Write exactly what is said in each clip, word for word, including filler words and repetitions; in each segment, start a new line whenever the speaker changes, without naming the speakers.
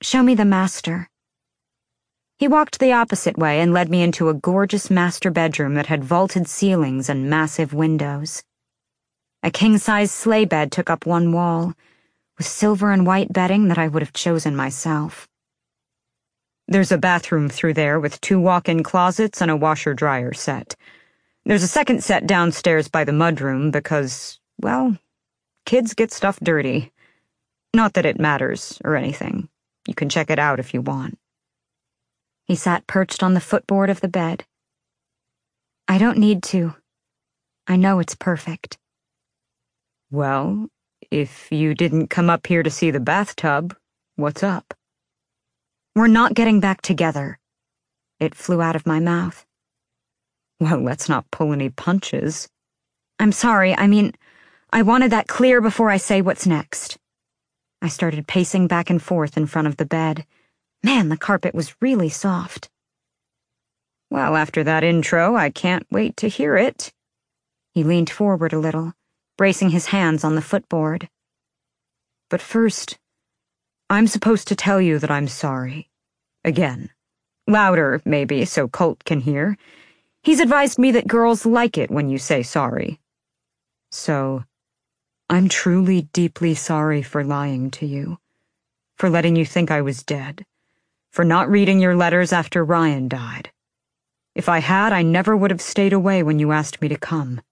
Show me the master. He walked the opposite way and led me into a gorgeous master bedroom that had vaulted ceilings and massive windows. A king-size sleigh bed took up one wall, with silver and white bedding that I would have chosen myself. There's a bathroom through there with two walk-in closets and a washer-dryer set. There's a second set downstairs by the mudroom because, well, kids get stuff dirty. Not that it matters or anything. You can check it out if you want. He sat perched on the footboard of the bed. I don't need to. I know it's perfect. Well, if you didn't come up here to see the bathtub, what's up? We're not getting back together. It flew out of my mouth. Well, let's not pull any punches. I'm sorry, I mean, I wanted that clear before I say what's next. I started pacing back and forth in front of the bed. Man, the carpet was really soft. Well, after that intro, I can't wait to hear it. He leaned forward a little, bracing his hands on the footboard. But first, I'm supposed to tell you that I'm sorry. Again. Louder, maybe, so Colt can hear. He's advised me that girls like it when you say sorry. So, I'm truly deeply sorry for lying to you, for letting you think I was dead, for not reading your letters after Ryan died. If I had, I never would have stayed away when you asked me to come.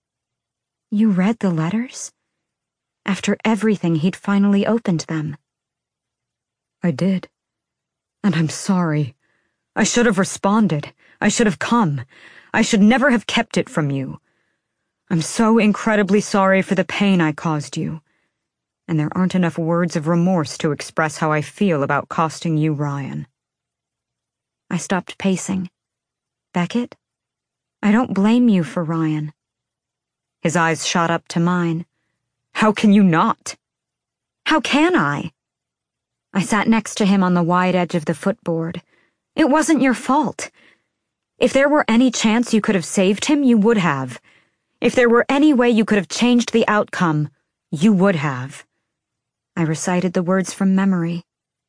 You read the letters? After everything, he'd finally opened them. I did. And I'm sorry. I should have responded. I should have come. I should never have kept it from you. I'm so incredibly sorry for the pain I caused you. And there aren't enough words of remorse to express how I feel about costing you Ryan. I stopped pacing. Beckett, I don't blame you for Ryan. His eyes shot up to mine. How can you not? How can I? I sat next to him on the wide edge of the footboard. It wasn't your fault. If there were any chance you could have saved him, you would have. If there were any way you could have changed the outcome, you would have. I recited the words from memory.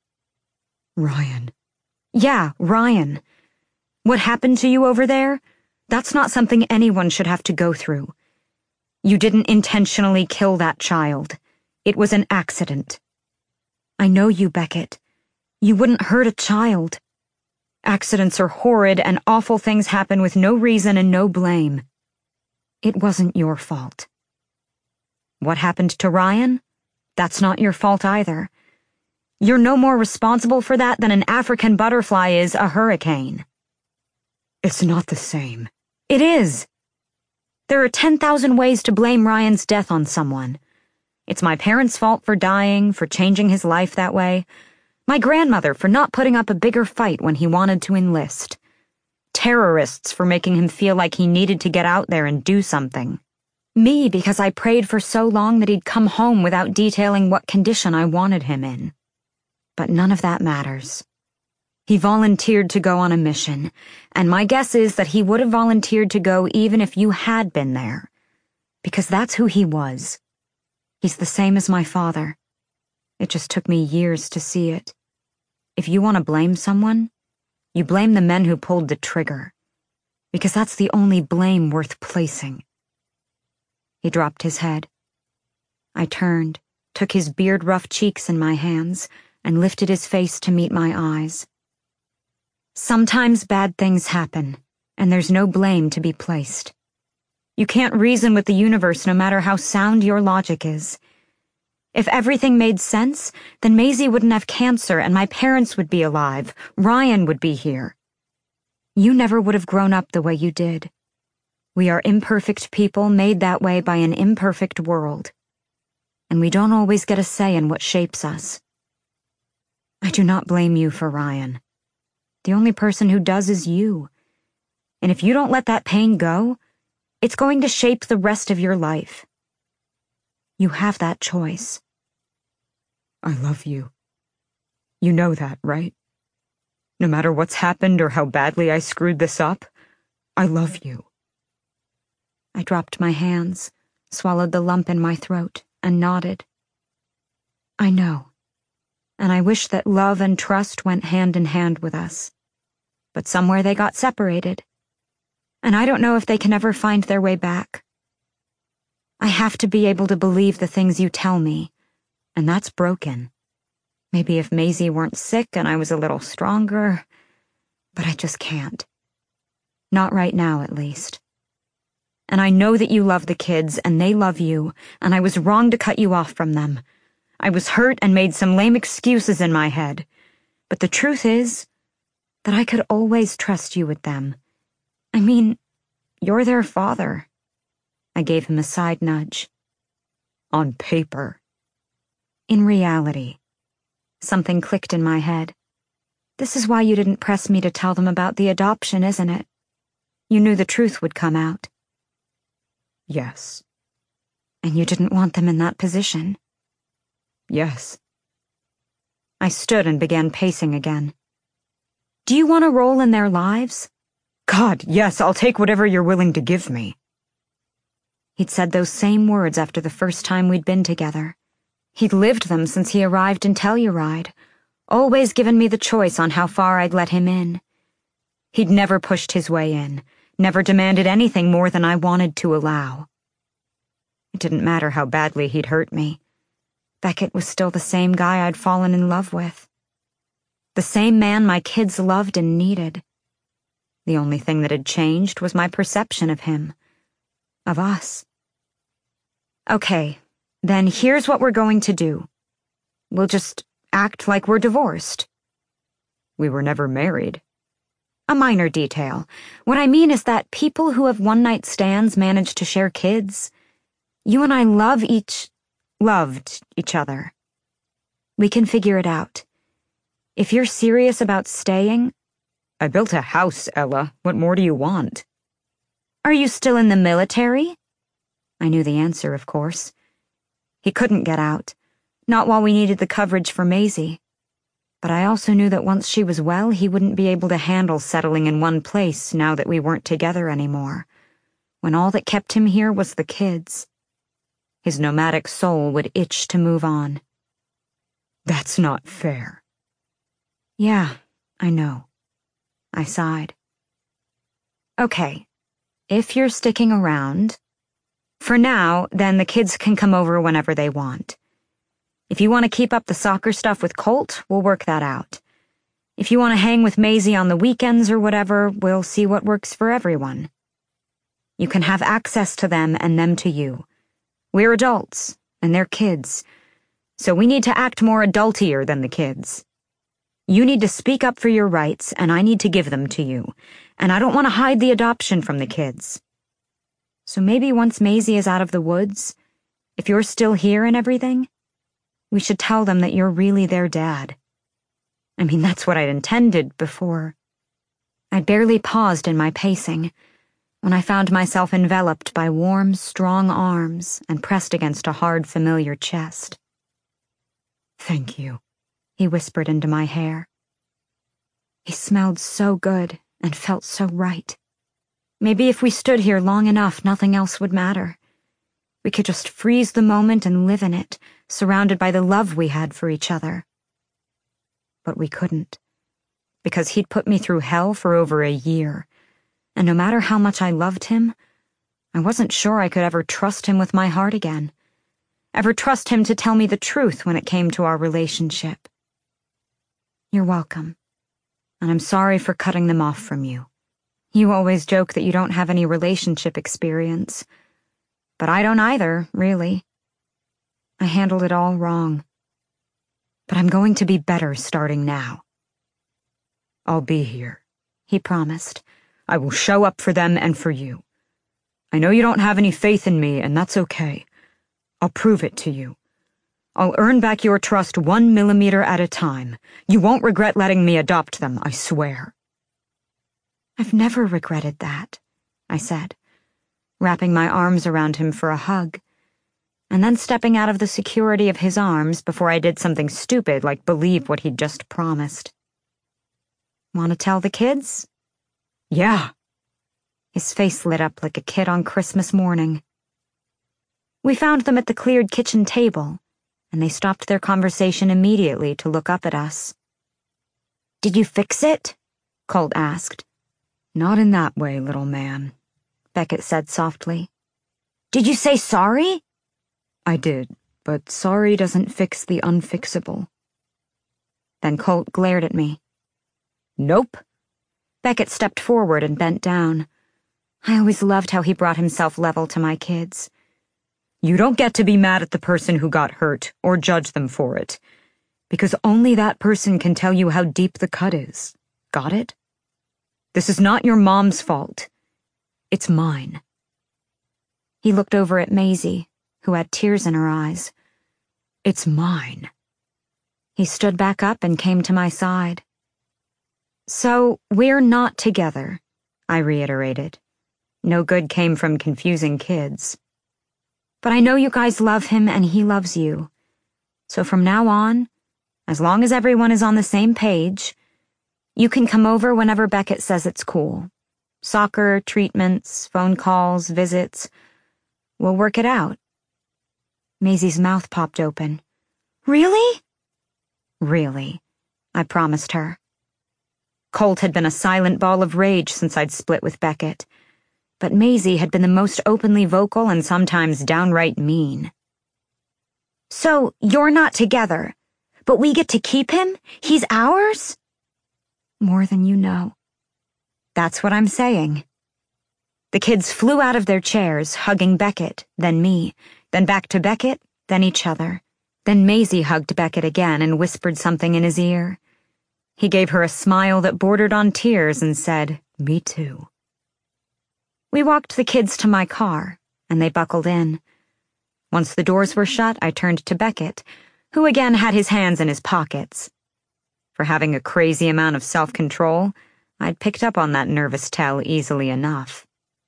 Ryan. Yeah, Ryan. What happened to you over there? That's not something anyone should have to go through. You didn't intentionally kill that child. It was an accident. I know you, Beckett. You wouldn't hurt a child. Accidents are horrid and awful things happen with no reason and no blame. It wasn't your fault. What happened to Ryan? That's not your fault either. You're no more responsible for that than an African butterfly is a hurricane. It's not the same. It is. There are ten thousand ways to blame Ryan's death on someone. It's my parents' fault for dying, for changing his life that way. My grandmother for not putting up a bigger fight when he wanted to enlist. Terrorists for making him feel like he needed to get out there and do something. Me because I prayed for so long that he'd come home without detailing what condition I wanted him in. But none of that matters. He volunteered to go on a mission, and my guess is that he would have volunteered to go even if you had been there. Because that's who he was. He's the same as my father. It just took me years to see it. If you want to blame someone, you blame the men who pulled the trigger. Because that's the only blame worth placing. He dropped his head. I turned, took his beard-rough cheeks in my hands, and lifted his face to meet my eyes. Sometimes bad things happen, and there's no blame to be placed. You can't reason with the universe no matter how sound your logic is. If everything made sense, then Maisie wouldn't have cancer and my parents would be alive. Ryan would be here. You never would have grown up the way you did. We are imperfect people made that way by an imperfect world. And we don't always get a say in what shapes us. I do not blame you for Ryan. The only person who does is you. And if you don't let that pain go, it's going to shape the rest of your life. You have that choice. I love you. You know that, right? No matter what's happened or how badly I screwed this up, I love you. I dropped my hands, swallowed the lump in my throat, and nodded. I know. And I wish that love and trust went hand in hand with us. But somewhere they got separated. And I don't know if they can ever find their way back. I have to be able to believe the things you tell me, and that's broken. Maybe if Maisie weren't sick and I was a little stronger, but I just can't. Not right now, at least. And I know that you love the kids, and they love you, and I was wrong to cut you off from them. I was hurt and made some lame excuses in my head. But the truth is that I could always trust you with them. I mean, you're their father. I gave him a side nudge. On paper. In reality. Something clicked in my head. This is why you didn't press me to tell them about the adoption, isn't it? You knew the truth would come out. Yes. And you didn't want them in that position? Yes. I stood and began pacing again. Do you want a role in their lives? God, yes, I'll take whatever you're willing to give me. He'd said those same words after the first time we'd been together. He'd lived them since he arrived in Telluride, always given me the choice on how far I'd let him in. He'd never pushed his way in, never demanded anything more than I wanted to allow. It didn't matter how badly he'd hurt me. Beckett was still the same guy I'd fallen in love with. The same man my kids loved and needed. The only thing that had changed was my perception of him. Of us. Okay, then here's what we're going to do. We'll just act like we're divorced. We were never married. A minor detail. What I mean is that people who have one-night stands manage to share kids. You and I love each... loved each other. We can figure it out. If you're serious about staying... I built a house, Ella. What more do you want? Are you still in the military? I knew the answer, of course. He couldn't get out. Not while we needed the coverage for Maisie. But I also knew that once she was well, he wouldn't be able to handle settling in one place now that we weren't together anymore, when all that kept him here was the kids. His nomadic soul would itch to move on. That's not fair. Yeah, I know. I sighed. Okay, if you're sticking around, for now, then the kids can come over whenever they want. If you want to keep up the soccer stuff with Colt, we'll work that out. If you want to hang with Maisie on the weekends or whatever, we'll see what works for everyone. You can have access to them and them to you. We're adults, and they're kids, so we need to act more adultier than the kids. You need to speak up for your rights, and I need to give them to you, and I don't want to hide the adoption from the kids. So maybe once Maisie is out of the woods, if you're still here and everything, we should tell them that you're really their dad. I mean, that's what I'd intended before. I'd barely paused in my pacing when I found myself enveloped by warm, strong arms and pressed against a hard, familiar chest. Thank you, he whispered into my hair. He smelled so good and felt so right. Maybe if we stood here long enough, nothing else would matter. We could just freeze the moment and live in it, surrounded by the love we had for each other. But we couldn't, because he'd put me through hell for over a year, and no matter how much I loved him, I wasn't sure I could ever trust him with my heart again, ever trust him to tell me the truth when it came to our relationship. You're welcome, and I'm sorry for cutting them off from you. You always joke that you don't have any relationship experience, but I don't either, really. I handled it all wrong. But I'm going to be better starting now. I'll be here, he promised. I will show up for them and for you. I know you don't have any faith in me, and that's okay. I'll prove it to you. I'll earn back your trust one millimeter at a time. You won't regret letting me adopt them, I swear. I've never regretted that, I said, wrapping my arms around him for a hug, and then stepping out of the security of his arms before I did something stupid like believe what he'd just promised. Want to tell the kids? Yeah. His face lit up like a kid on Christmas morning. We found them at the cleared kitchen table, and they stopped their conversation immediately to look up at us. "Did you fix it?" Colt asked. "Not in that way, little man," Beckett said softly. "Did you say sorry?" "I did, but sorry doesn't fix the unfixable." Then Colt glared at me. "Nope." Beckett stepped forward and bent down. I always loved how he brought himself level to my kids. "You don't get to be mad at the person who got hurt or judge them for it, because only that person can tell you how deep the cut is. Got it? This is not your mom's fault. It's mine." He looked over at Maisie, who had tears in her eyes. "It's mine." He stood back up and came to my side. "So, we're not together," I reiterated. No good came from confusing kids. "But I know you guys love him and he loves you. So from now on, as long as everyone is on the same page, you can come over whenever Beckett says it's cool. Soccer, treatments, phone calls, visits. We'll work it out." Maisie's mouth popped open. "Really?" "Really," I promised her. Colt had been a silent ball of rage since I'd split with Beckett, but Maisie had been the most openly vocal and sometimes downright mean. "So, you're not together, but we get to keep him? He's ours?" "More than you know." "That's what I'm saying." The kids flew out of their chairs, hugging Beckett, then me, then back to Beckett, then each other. Then Maisie hugged Beckett again and whispered something in his ear. He gave her a smile that bordered on tears and said, "Me too." We walked the kids to my car, and they buckled in. Once the doors were shut, I turned to Beckett, who again had his hands in his pockets. For having a crazy amount of self-control, I'd picked up on that nervous tell easily enough.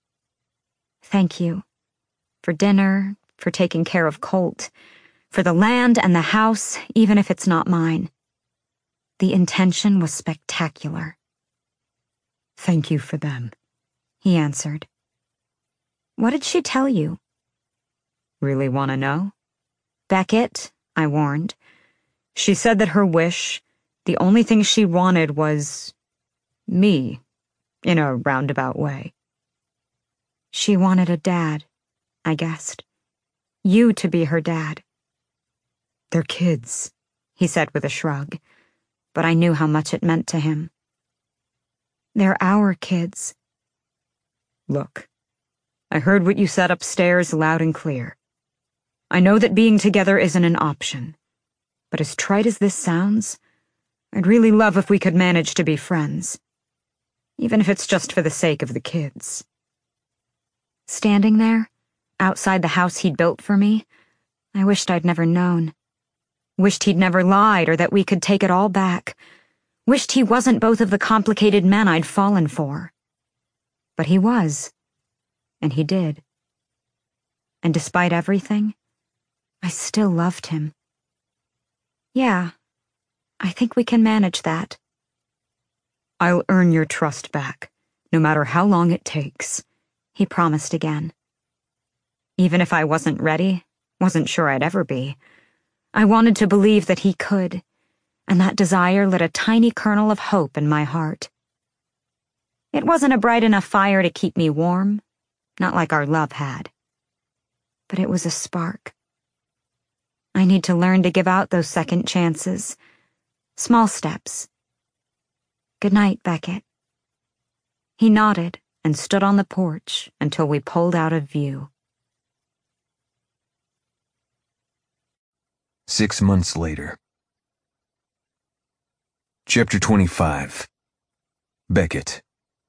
"Thank you. For dinner, for taking care of Colt, for the land and the house, even if it's not mine. The intention was spectacular." "Thank you for them," he answered. "What did she tell you?" "Really want to know?" "Beckett," I warned. "She said that her wish, the only thing she wanted was me, in a roundabout way." "She wanted a dad," I guessed. "You to be her dad." "They're kids," he said with a shrug, but I knew how much it meant to him. "They're our kids." "Look, I heard what you said upstairs loud and clear. I know that being together isn't an option, but as trite as this sounds, I'd really love if we could manage to be friends, even if it's just for the sake of the kids." Standing there, outside the house he'd built for me, I wished I'd never known. Wished he'd never lied or that we could take it all back. Wished he wasn't both of the complicated men I'd fallen for. But he was. And he did. And despite everything, I still loved him. "Yeah, I think we can manage that." "I'll earn your trust back, no matter how long it takes," he promised again. Even if I wasn't ready, wasn't sure I'd ever be, I wanted to believe that he could, and that desire lit a tiny kernel of hope in my heart. It wasn't a bright enough fire to keep me warm, not like our love had. But it was a spark. I need to learn to give out those second chances. Small steps. Good night, Beckett. He nodded and stood on the porch until we pulled out of view.
Six months later. Chapter twenty-five. Beckett.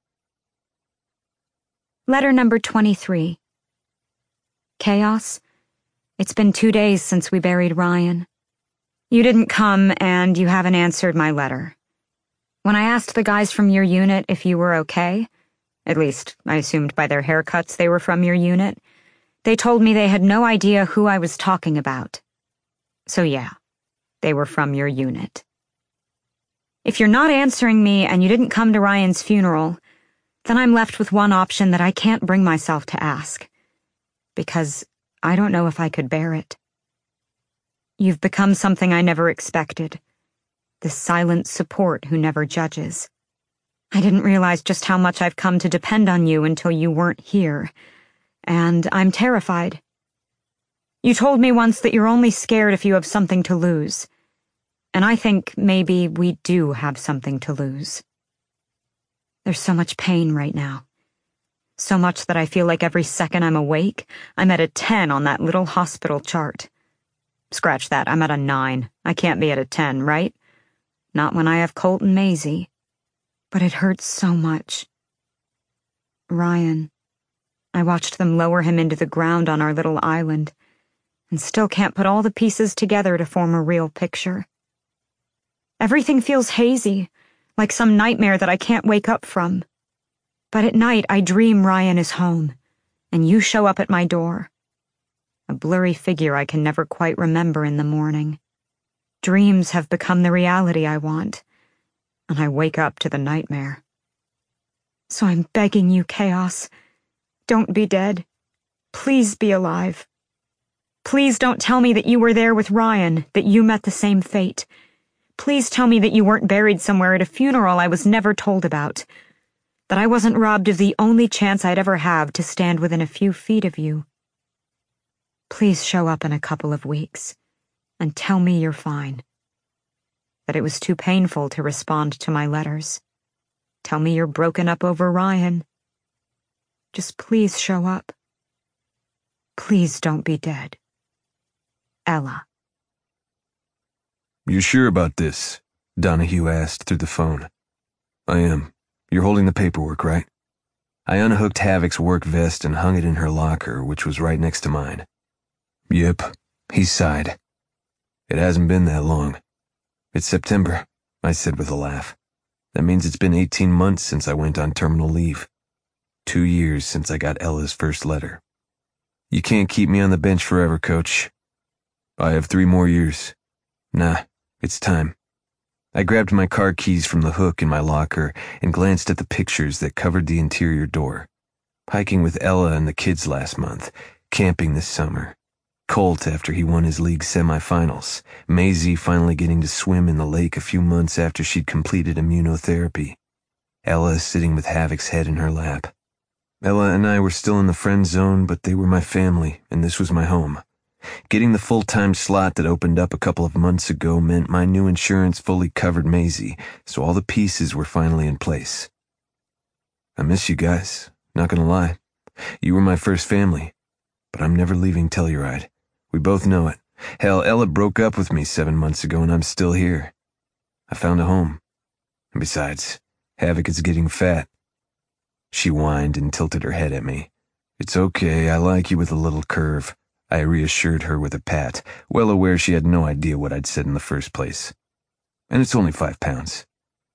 Letter number twenty-three. Chaos, it's been two days since we buried Ryan. You didn't come, and you haven't answered my letter. When I asked the guys from your unit if you were okay, at least I assumed by their haircuts they were from your unit, they told me they had no idea who I was talking about. So yeah, they were from your unit. If you're not answering me and you didn't come to Ryan's funeral, then I'm left with one option that I can't bring myself to ask, because I don't know if I could bear it. You've become something I never expected. The silent support who never judges. I didn't realize just how much I've come to depend on you until you weren't here. And I'm terrified. You told me once that you're only scared if you have something to lose. And I think maybe we do have something to lose. There's so much pain right now. So much that I feel like every second I'm awake, I'm at a ten on that little hospital chart. Scratch that, I'm at a nine. I can't be at a ten, right? Not when I have Colt and Maisie. But it hurts so much. Ryan. I watched them lower him into the ground on our little island, and still can't put all the pieces together to form a real picture. Everything feels hazy, like some nightmare that I can't wake up from. But at night I dream Ryan is home, and you show up at my door. A blurry figure I can never quite remember in the morning. Dreams have become the reality I want, and I wake up to the nightmare. So I'm begging you, Chaos, don't be dead. Please be alive. Please don't tell me that you were there with Ryan, that you met the same fate. Please tell me that you weren't buried somewhere at a funeral I was never told about, that I wasn't robbed of the only chance I'd ever have to stand within a few feet of you. Please show up in a couple of weeks and tell me you're fine. That it was too painful to respond to my letters. Tell me you're broken up over Ryan. Just please show up. Please don't be dead. Ella.
You sure about this? Donahue asked through the phone. I am. You're holding the paperwork, right? I unhooked Havoc's work vest and hung it in her locker, which was right next to mine. Yep, he sighed. It hasn't been that long. It's September, I said with a laugh. That means it's been eighteen months since I went on terminal leave. Two years since I got Ella's first letter. You can't keep me on the bench forever, Coach. I have three more years. Nah, it's time. I grabbed my car keys from the hook in my locker and glanced at the pictures that covered the interior door. Hiking with Ella and the kids last month, camping this summer. Colt after he won his league semifinals, Maisie finally getting to swim in the lake a few months after she'd completed immunotherapy. Ella sitting with Havoc's head in her lap. Ella and I were still in the friend zone, but they were my family, and this was my home. Getting the full-time slot that opened up a couple of months ago meant my new insurance fully covered Maisie, so all the pieces were finally in place. I miss you guys, not gonna lie. You were my first family, but I'm never leaving Telluride. We both know it. Hell, Ella broke up with me seven months ago and I'm still here. I found a home. And besides, Havoc is getting fat. She whined and tilted her head at me. It's okay, I like you with a little curve. I reassured her with a pat, well aware she had no idea what I'd said in the first place. And it's only five pounds.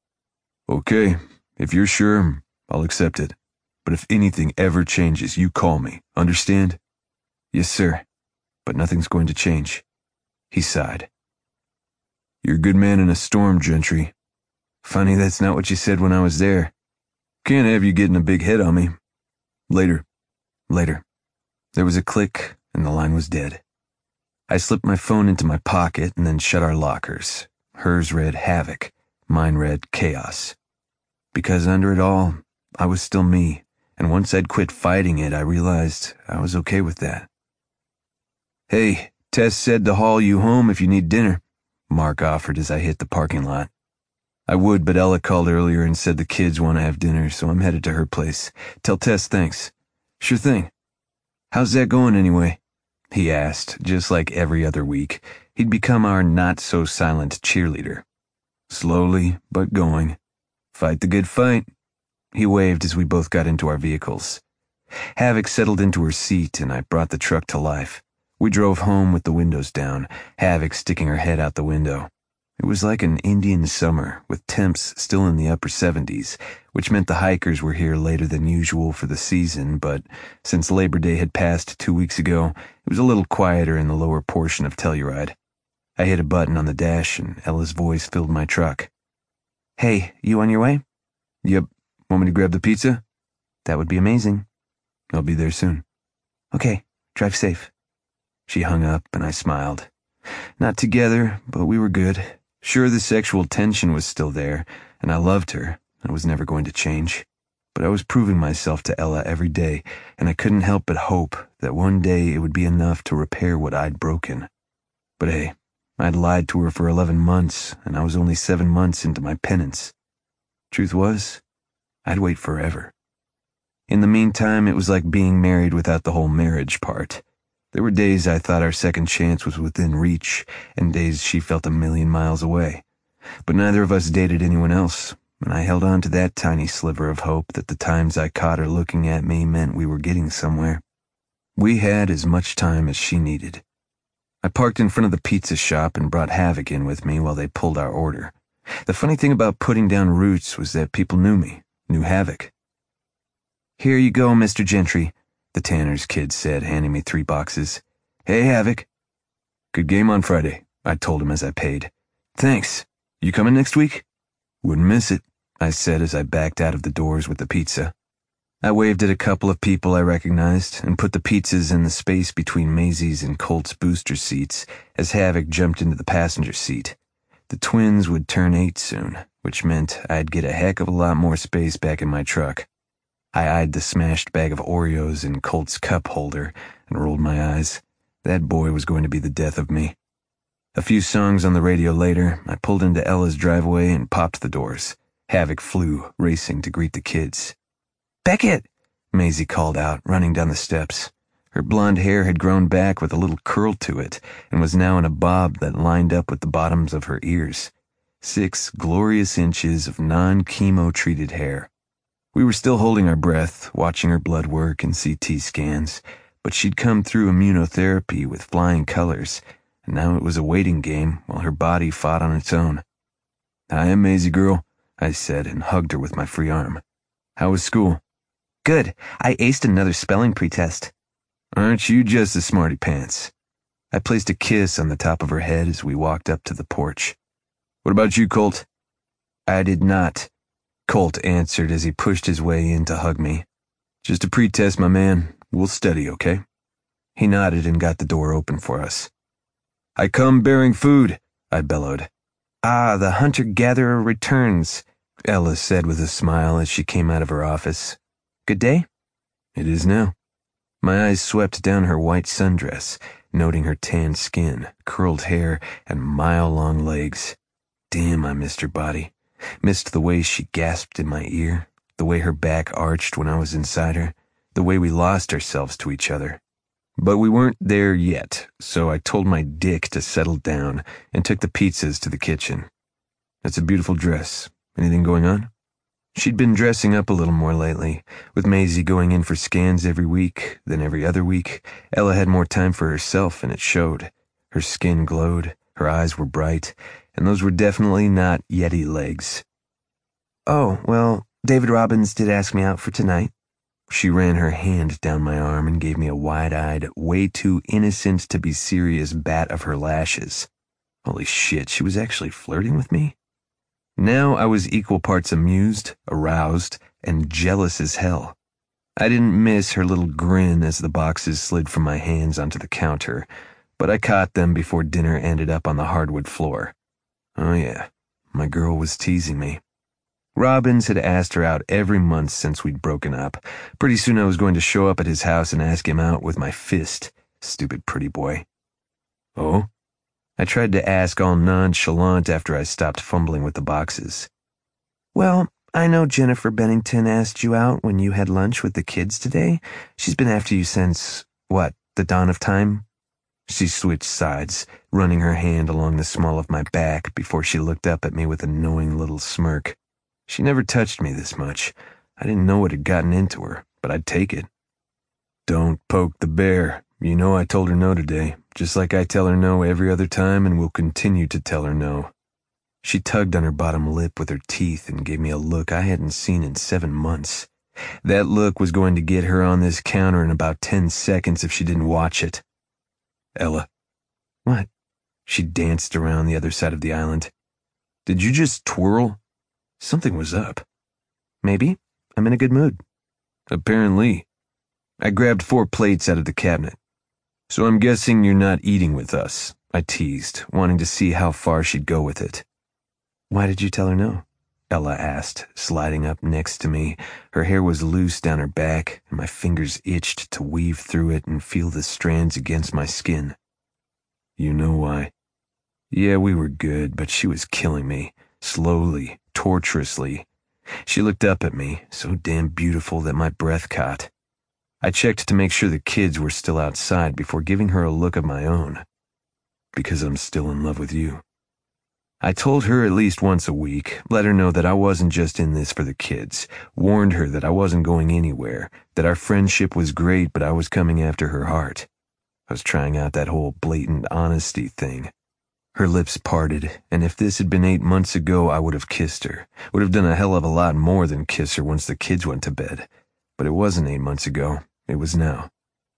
Okay, if you're sure, I'll accept it. But if anything ever changes, you call me, understand? Yes, sir, but nothing's going to change. He sighed. You're a good man in a storm, Gentry. Funny that's not what you said when I was there. Can't have you getting a big head on me. Later. Later. There was a click, and the line was dead. I slipped my phone into my pocket and then shut our lockers. Hers read Havoc, mine read Chaos. Because under it all, I was still me, and once I'd quit fighting it, I realized I was okay with that. Hey, Tess said to haul you home if you need dinner, Mark offered as I hit the parking lot. I would, but Ella called earlier and said the kids want to have dinner, so I'm headed to her place. Tell Tess thanks. Sure thing. How's that going anyway? He asked, just like every other week. He'd become our not-so-silent cheerleader. Slowly, but going. Fight the good fight. He waved as we both got into our vehicles. Havoc settled into her seat, and I brought the truck to life. We drove home with the windows down, Havoc sticking her head out the window. It was like an Indian summer, with temps still in the upper seventies, which meant the hikers were here later than usual for the season, but since Labor Day had passed two weeks ago, it was a little quieter in the lower portion of Telluride. I hit a button on the dash, and Ella's voice filled my truck. Hey, you on your way? Yep. Want me to grab the pizza? That would be amazing. I'll be there soon. Okay, drive safe. She hung up, and I smiled. Not together, but we were good. Sure, the sexual tension was still there, and I loved her. I was never going to change. But I was proving myself to Ella every day, and I couldn't help but hope that one day it would be enough to repair what I'd broken. But hey, I'd lied to her for eleven months, and I was only seven months into my penance. Truth was, I'd wait forever. In the meantime, it was like being married without the whole marriage part. There were days I thought our second chance was within reach, and days she felt a million miles away. But neither of us dated anyone else, and I held on to that tiny sliver of hope that the times I caught her looking at me meant we were getting somewhere. We had as much time as she needed. I parked in front of the pizza shop and brought Havoc in with me while they pulled our order. The funny thing about putting down roots was that people knew me, knew Havoc. "Here you go, Mister Gentry," the Tanner's kid said, handing me three boxes. "Hey, Havoc." "Good game on Friday," I told him as I paid. "Thanks. You coming next week?" "Wouldn't miss it," I said as I backed out of the doors with the pizza. I waved at a couple of people I recognized and put the pizzas in the space between Maisie's and Colt's booster seats as Havoc jumped into the passenger seat. The twins would turn eight soon, which meant I'd get a heck of a lot more space back in my truck. I eyed the smashed bag of Oreos in Colt's cup holder and rolled my eyes. That boy was going to be the death of me. A few songs on the radio later, I pulled into Ella's driveway and popped the doors. Havoc flew, racing to greet the kids. "Beckett!" Maisie called out, running down the steps. Her blonde hair had grown back with a little curl to it and was now in a bob that lined up with the bottoms of her ears. Six glorious inches of non-chemo-treated hair. We were still holding our breath, watching her blood work and C T scans, but she'd come through immunotherapy with flying colors, and now it was a waiting game while her body fought on its own. "Hi, Maisie girl," I said and hugged her with my free arm. "How was school?" "Good. I aced another spelling pretest." "Aren't you just a smarty pants?" I placed a kiss on the top of her head as we walked up to the porch. "What about you, Colt?" "I did not," Colt answered as he pushed his way in to hug me. "Just a pretest, my man. We'll study, okay?" He nodded and got the door open for us. "I come bearing food," I bellowed. "Ah, the hunter-gatherer returns," Ella said with a smile as she came out of her office. "Good day?" "It is now." My eyes swept down her white sundress, noting her tanned skin, curled hair, and mile-long legs. Damn, I missed her body. Missed the way she gasped in my ear, the way her back arched when I was inside her, the way we lost ourselves to each other. But we weren't there yet, so I told my dick to settle down and took the pizzas to the kitchen. "That's a beautiful dress. Anything going on?" She'd been dressing up a little more lately, with Maisie going in for scans every week, then every other week. Ella had more time for herself, and it showed. Her skin glowed, her eyes were bright, and those were definitely not Yeti legs. "Oh, well, David Robbins did ask me out for tonight." She ran her hand down my arm and gave me a wide-eyed, way too innocent to be serious bat of her lashes. Holy shit, she was actually flirting with me? Now I was equal parts amused, aroused, and jealous as hell. I didn't miss her little grin as the boxes slid from my hands onto the counter, but I caught them before dinner ended up on the hardwood floor. Oh yeah, my girl was teasing me. Robbins had asked her out every month since we'd broken up. Pretty soon I was going to show up at his house and ask him out with my fist. Stupid pretty boy. "Oh?" I tried to ask all nonchalant after I stopped fumbling with the boxes. "Well, I know Jennifer Bennington asked you out when you had lunch with the kids today. She's been after you since, what, the dawn of time?" She switched sides, running her hand along the small of my back before she looked up at me with a knowing little smirk. She never touched me this much. I didn't know what had gotten into her, but I'd take it. "Don't poke the bear. You know I told her no today, just like I tell her no every other time and will continue to tell her no." She tugged on her bottom lip with her teeth and gave me a look I hadn't seen in seven months. That look was going to get her on this counter in about ten seconds if she didn't watch it. "Ella." "What?" She danced around the other side of the island. "Did you just twirl?" Something was up. "Maybe. I'm in a good mood." "Apparently." I grabbed four plates out of the cabinet. "So I'm guessing you're not eating with us. I teased, wanting to see how far she'd go with it. Why did you tell her no? Ella asked, sliding up next to me. Her hair was loose down her back, and my fingers itched to weave through it and feel the strands against my skin. You know why? Yeah, we were good, but she was killing me, slowly, torturously. She looked up at me, so damn beautiful that my breath caught. I checked to make sure the kids were still outside before giving her a look of my own. Because I'm still in love with you. I told her at least once a week, let her know that I wasn't just in this for the kids, warned her that I wasn't going anywhere, that our friendship was great but I was coming after her heart. I was trying out that whole blatant honesty thing. Her lips parted, and if this had been eight months ago, I would have kissed her, would have done a hell of a lot more than kiss her once the kids went to bed. But it wasn't eight months ago, it was now.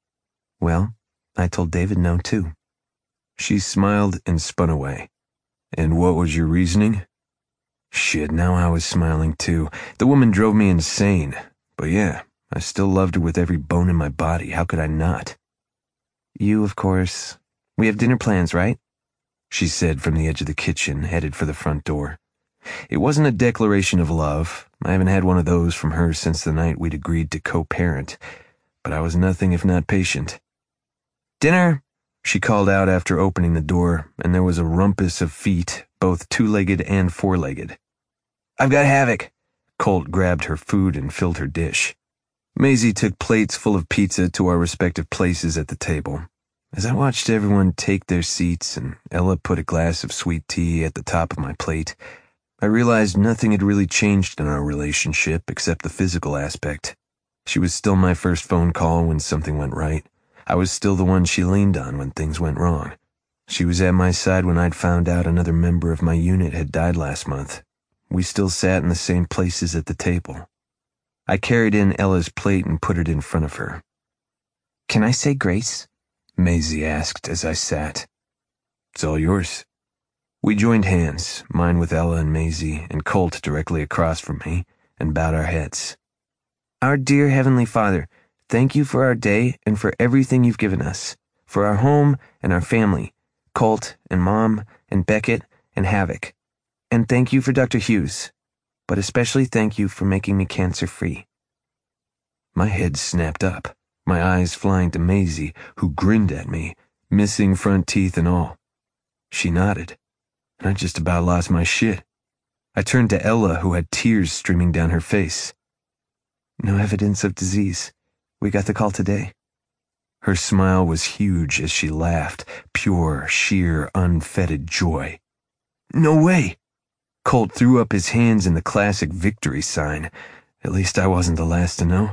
Well, I told David no too. She smiled and spun away. And what was your reasoning? Shit, now I was smiling too. The woman drove me insane. But yeah, I still loved her with every bone in my body. How could I not? You, of course. We have dinner plans, right? She said from the edge of the kitchen, headed for the front door. It wasn't a declaration of love. I haven't had one of those from her since the night we'd agreed to co-parent. But I was nothing if not patient. Dinner! She called out after opening the door, and there was a rumpus of feet, both two-legged and four-legged. I've got Havoc. Colt grabbed her food and filled her dish. Maisie took plates full of pizza to our respective places at the table. As I watched everyone take their seats and Ella put a glass of sweet tea at the top of my plate, I realized nothing had really changed in our relationship except the physical aspect. She was still my first phone call when something went right. I was still the one she leaned on when things went wrong. She was at my side when I'd found out another member of my unit had died last month. We still sat in the same places at the table. I carried in Ella's plate and put it in front of her. Can I say grace? Maisie asked as I sat. It's all yours. We joined hands, mine with Ella and Maisie, and Colt directly across from me, and bowed our heads. Our dear Heavenly Father, thank you for our day and for everything you've given us, for our home and our family, Colt and Mom and Beckett and Havoc. And thank you for Doctor Hughes, but especially thank you for making me cancer-free. My head snapped up, my eyes flying to Maisie, who grinned at me, missing front teeth and all. She nodded, and I just about lost my shit. I turned to Ella, who had tears streaming down her face. No evidence of disease. We got the call today. Her smile was huge as she laughed, pure, sheer, unfettered joy. No way! Colt threw up his hands in the classic victory sign. At least I wasn't the last to know.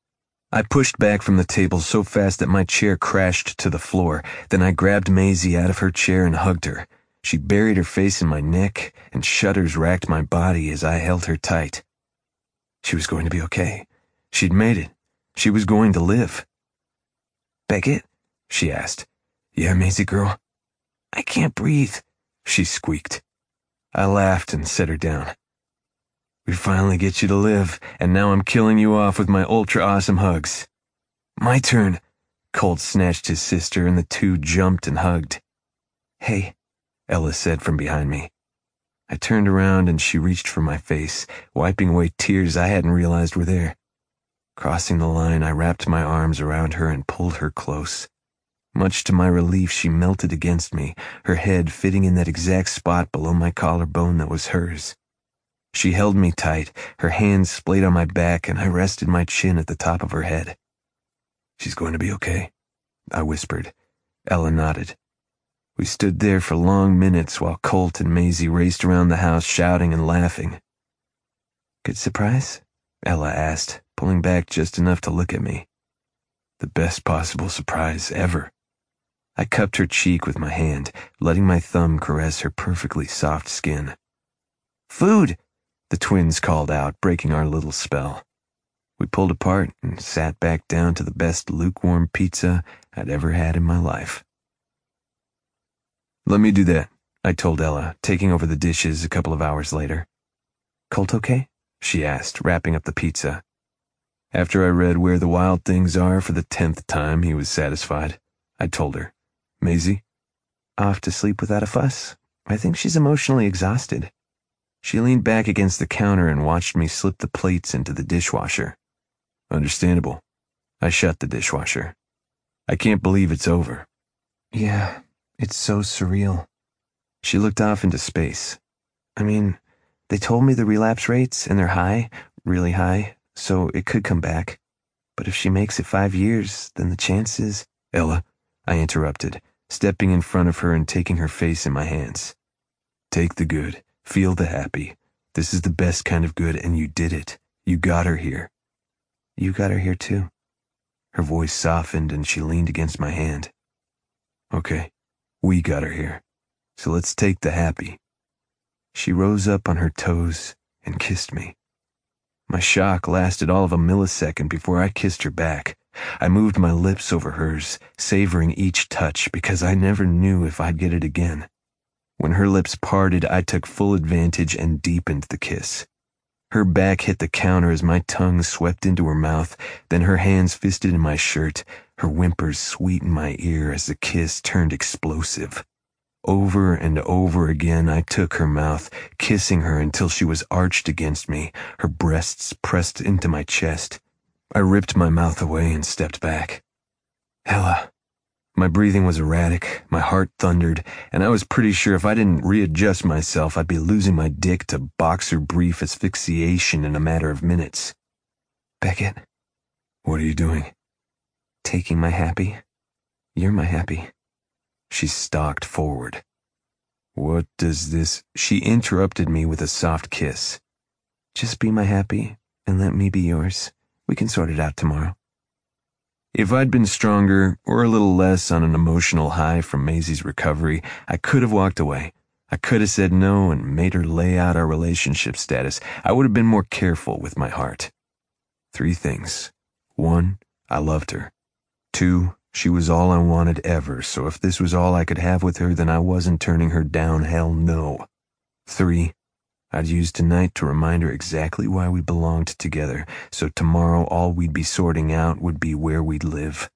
I pushed back from the table so fast that my chair crashed to the floor. Then I grabbed Maisie out of her chair and hugged her. She buried her face in my neck, and shudders racked my body as I held her tight. She was going to be okay. She'd made it. She was going to live. Beckett? She asked. Yeah, Maisie girl? I can't breathe, she squeaked. I laughed and set her down. We finally get you to live, and now I'm killing you off with my ultra-awesome hugs. My turn. Colt snatched his sister, and the two jumped and hugged. Hey, Ella said from behind me. I turned around and she reached for my face, wiping away tears I hadn't realized were there. Crossing the line, I wrapped my arms around her and pulled her close. Much to my relief, she melted against me, her head fitting in that exact spot below my collarbone that was hers. She held me tight, her hands splayed on my back, and I rested my chin at the top of her head. She's going to be okay, I whispered. Ella nodded. We stood there for long minutes while Colt and Maisie raced around the house shouting and laughing. Good surprise? Ella asked, pulling back just enough to look at me. The best possible surprise ever. I cupped her cheek with my hand, letting my thumb caress her perfectly soft skin. Food! The twins called out, breaking our little spell. We pulled apart and sat back down to the best lukewarm pizza I'd ever had in my life. Let me do that, I told Ella, taking over the dishes a couple of hours later. Colt okay? She asked, wrapping up the pizza. After I read Where the Wild Things Are for the tenth time, he was satisfied. I told her. Maisie? Off to sleep without a fuss. I think she's emotionally exhausted. She leaned back against the counter and watched me slip the plates into the dishwasher. Understandable. I shut the dishwasher. I can't believe it's over. Yeah, it's so surreal. She looked off into space. I mean, they told me the relapse rates, and they're high, really high, so it could come back. But if she makes it five years, then the chances... Ella, I interrupted, stepping in front of her and taking her face in my hands. Take the good. Feel the happy. This is the best kind of good, and you did it. You got her here. You got her here, too. Her voice softened, and she leaned against my hand. Okay, we got her here. So let's take the happy. She rose up on her toes and kissed me. My shock lasted all of a millisecond before I kissed her back. I moved my lips over hers, savoring each touch because I never knew if I'd get it again. When her lips parted, I took full advantage and deepened the kiss. Her back hit the counter as my tongue swept into her mouth, then her hands fisted in my shirt, her whimpers sweet in my ear as the kiss turned explosive. Over and over again I took her mouth, kissing her until she was arched against me, her breasts pressed into my chest. I ripped my mouth away and stepped back. Ella. My breathing was erratic, my heart thundered, and I was pretty sure if I didn't readjust myself, I'd be losing my dick to boxer brief asphyxiation in a matter of minutes. Beckett. What are you doing? Taking my happy. You're my happy. She stalked forward. What does this... She interrupted me with a soft kiss. Just be my happy, and let me be yours. We can sort it out tomorrow. If I'd been stronger, or a little less on an emotional high from Maisie's recovery, I could have walked away. I could have said no and made her lay out our relationship status. I would have been more careful with my heart. Three things. One, I loved her. Two, she was all I wanted ever, so if this was all I could have with her, then I wasn't turning her down, hell no. Three, I'd use tonight to remind her exactly why we belonged together, so tomorrow all we'd be sorting out would be where we'd live.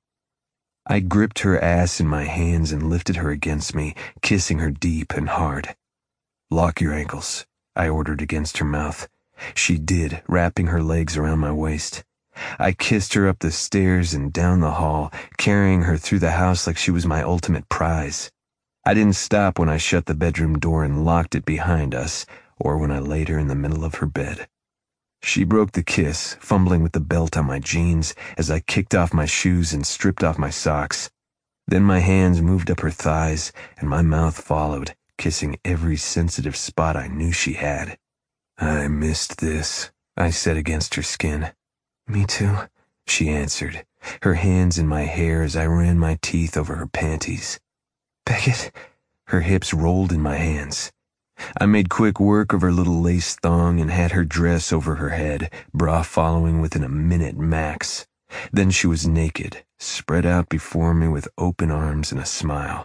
I gripped her ass in my hands and lifted her against me, kissing her deep and hard. Lock your ankles, I ordered against her mouth. She did, wrapping her legs around my waist. I kissed her up the stairs and down the hall, carrying her through the house like she was my ultimate prize. I didn't stop when I shut the bedroom door and locked it behind us, or when I laid her in the middle of her bed. She broke the kiss, fumbling with the belt on my jeans as I kicked off my shoes and stripped off my socks. Then my hands moved up her thighs, and my mouth followed, kissing every sensitive spot I knew she had. I missed this, I said against her skin. Me too, she answered, her hands in my hair as I ran my teeth over her panties. Beckett, her hips rolled in my hands. I made quick work of her little lace thong and had her dress over her head, bra following within a minute max. Then she was naked, spread out before me with open arms and a smile.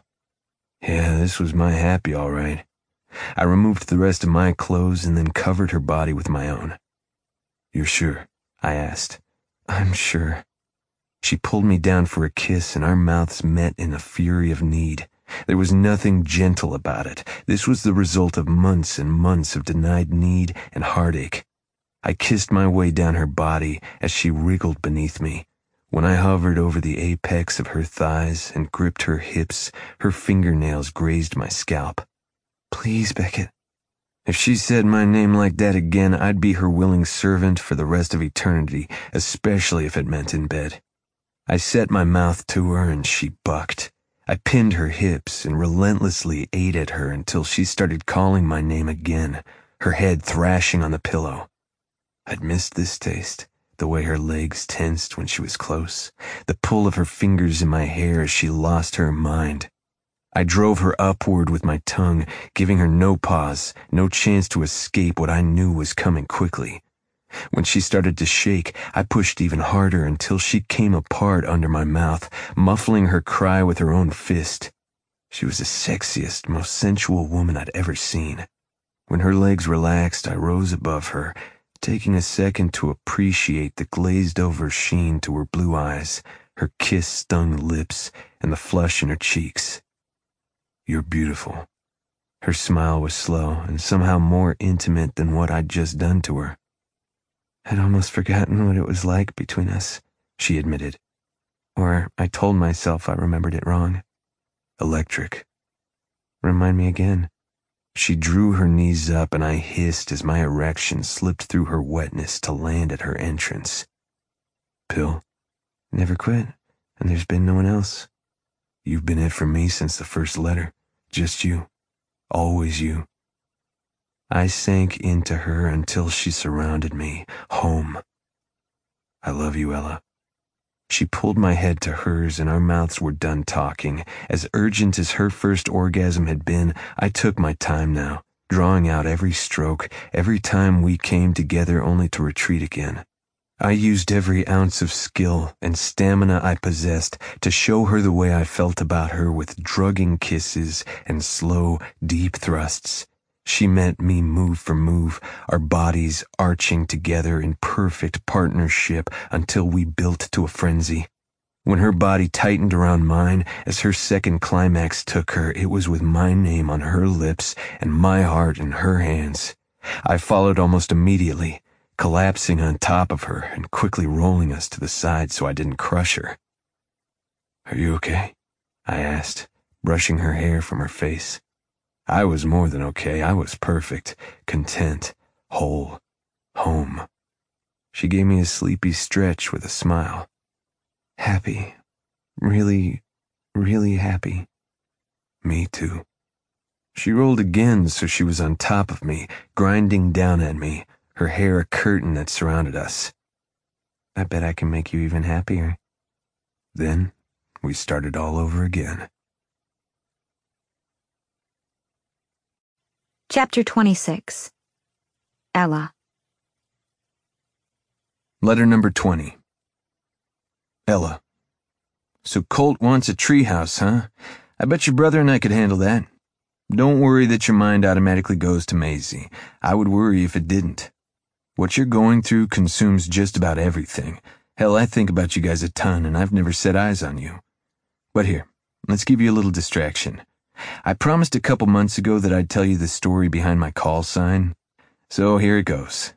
Yeah, this was my happy, all right. I removed the rest of my clothes and then covered her body with my own. You're sure? I asked. I'm sure. She pulled me down for a kiss and our mouths met in a fury of need. There was nothing gentle about it. This was the result of months and months of denied need and heartache. I kissed my way down her body as she wriggled beneath me. When I hovered over the apex of her thighs and gripped her hips, her fingernails grazed my scalp. Please, Beckett. If she said my name like that again, I'd be her willing servant for the rest of eternity, especially if it meant in bed. I set my mouth to her and she bucked. I pinned her hips and relentlessly ate at her until she started calling my name again, her head thrashing on the pillow. I'd missed this taste, the way her legs tensed when she was close, the pull of her fingers in my hair as she lost her mind. I drove her upward with my tongue, giving her no pause, no chance to escape what I knew was coming quickly. When she started to shake, I pushed even harder until she came apart under my mouth, muffling her cry with her own fist. She was the sexiest, most sensual woman I'd ever seen. When her legs relaxed, I rose above her, taking a second to appreciate the glazed-over sheen to her blue eyes, her kiss-stung lips, and the flush in her cheeks. You're beautiful." Her smile was slow and somehow more intimate than what I'd just done to her. "I'd almost forgotten what it was like between us," she admitted. Or I told myself I remembered it wrong. "Electric." "Remind me again." She drew her knees up and I hissed as my erection slipped through her wetness to land at her entrance. "Pill?" "Never quit, and there's been no one else." "You've been it for me since the first letter. Just you. Always you." I sank into her until she surrounded me. Home. "I love you, Ella." She pulled my head to hers and our mouths were done talking. As urgent as her first orgasm had been, I took my time now, drawing out every stroke, every time we came together only to retreat again. I used every ounce of skill and stamina I possessed to show her the way I felt about her with drugging kisses and slow, deep thrusts. She met me move for move, our bodies arching together in perfect partnership until we built to a frenzy. When her body tightened around mine, as her second climax took her, it was with my name on her lips and my heart in her hands. I followed almost immediately, collapsing on top of her and quickly rolling us to the side so I didn't crush her. "Are you okay?" I asked, brushing her hair from her face. I was more than okay. I was perfect, content, whole, home. She gave me a sleepy stretch with a smile. "Happy. Really, really happy." "Me too." She rolled again so she was on top of me, grinding down at me, her hair a curtain that surrounded us. "I bet I can make you even happier." Then we started all over again.
Chapter twenty-six. Ella.
Letter number twenty. Ella. "So Colt wants a treehouse, huh? I bet your brother and I could handle that. Don't worry that your mind automatically goes to Maisie. I would worry if it didn't. What you're going through consumes just about everything. Hell, I think about you guys a ton, and I've never set eyes on you. But here, let's give you a little distraction. I promised a couple months ago that I'd tell you the story behind my call sign. So here it goes.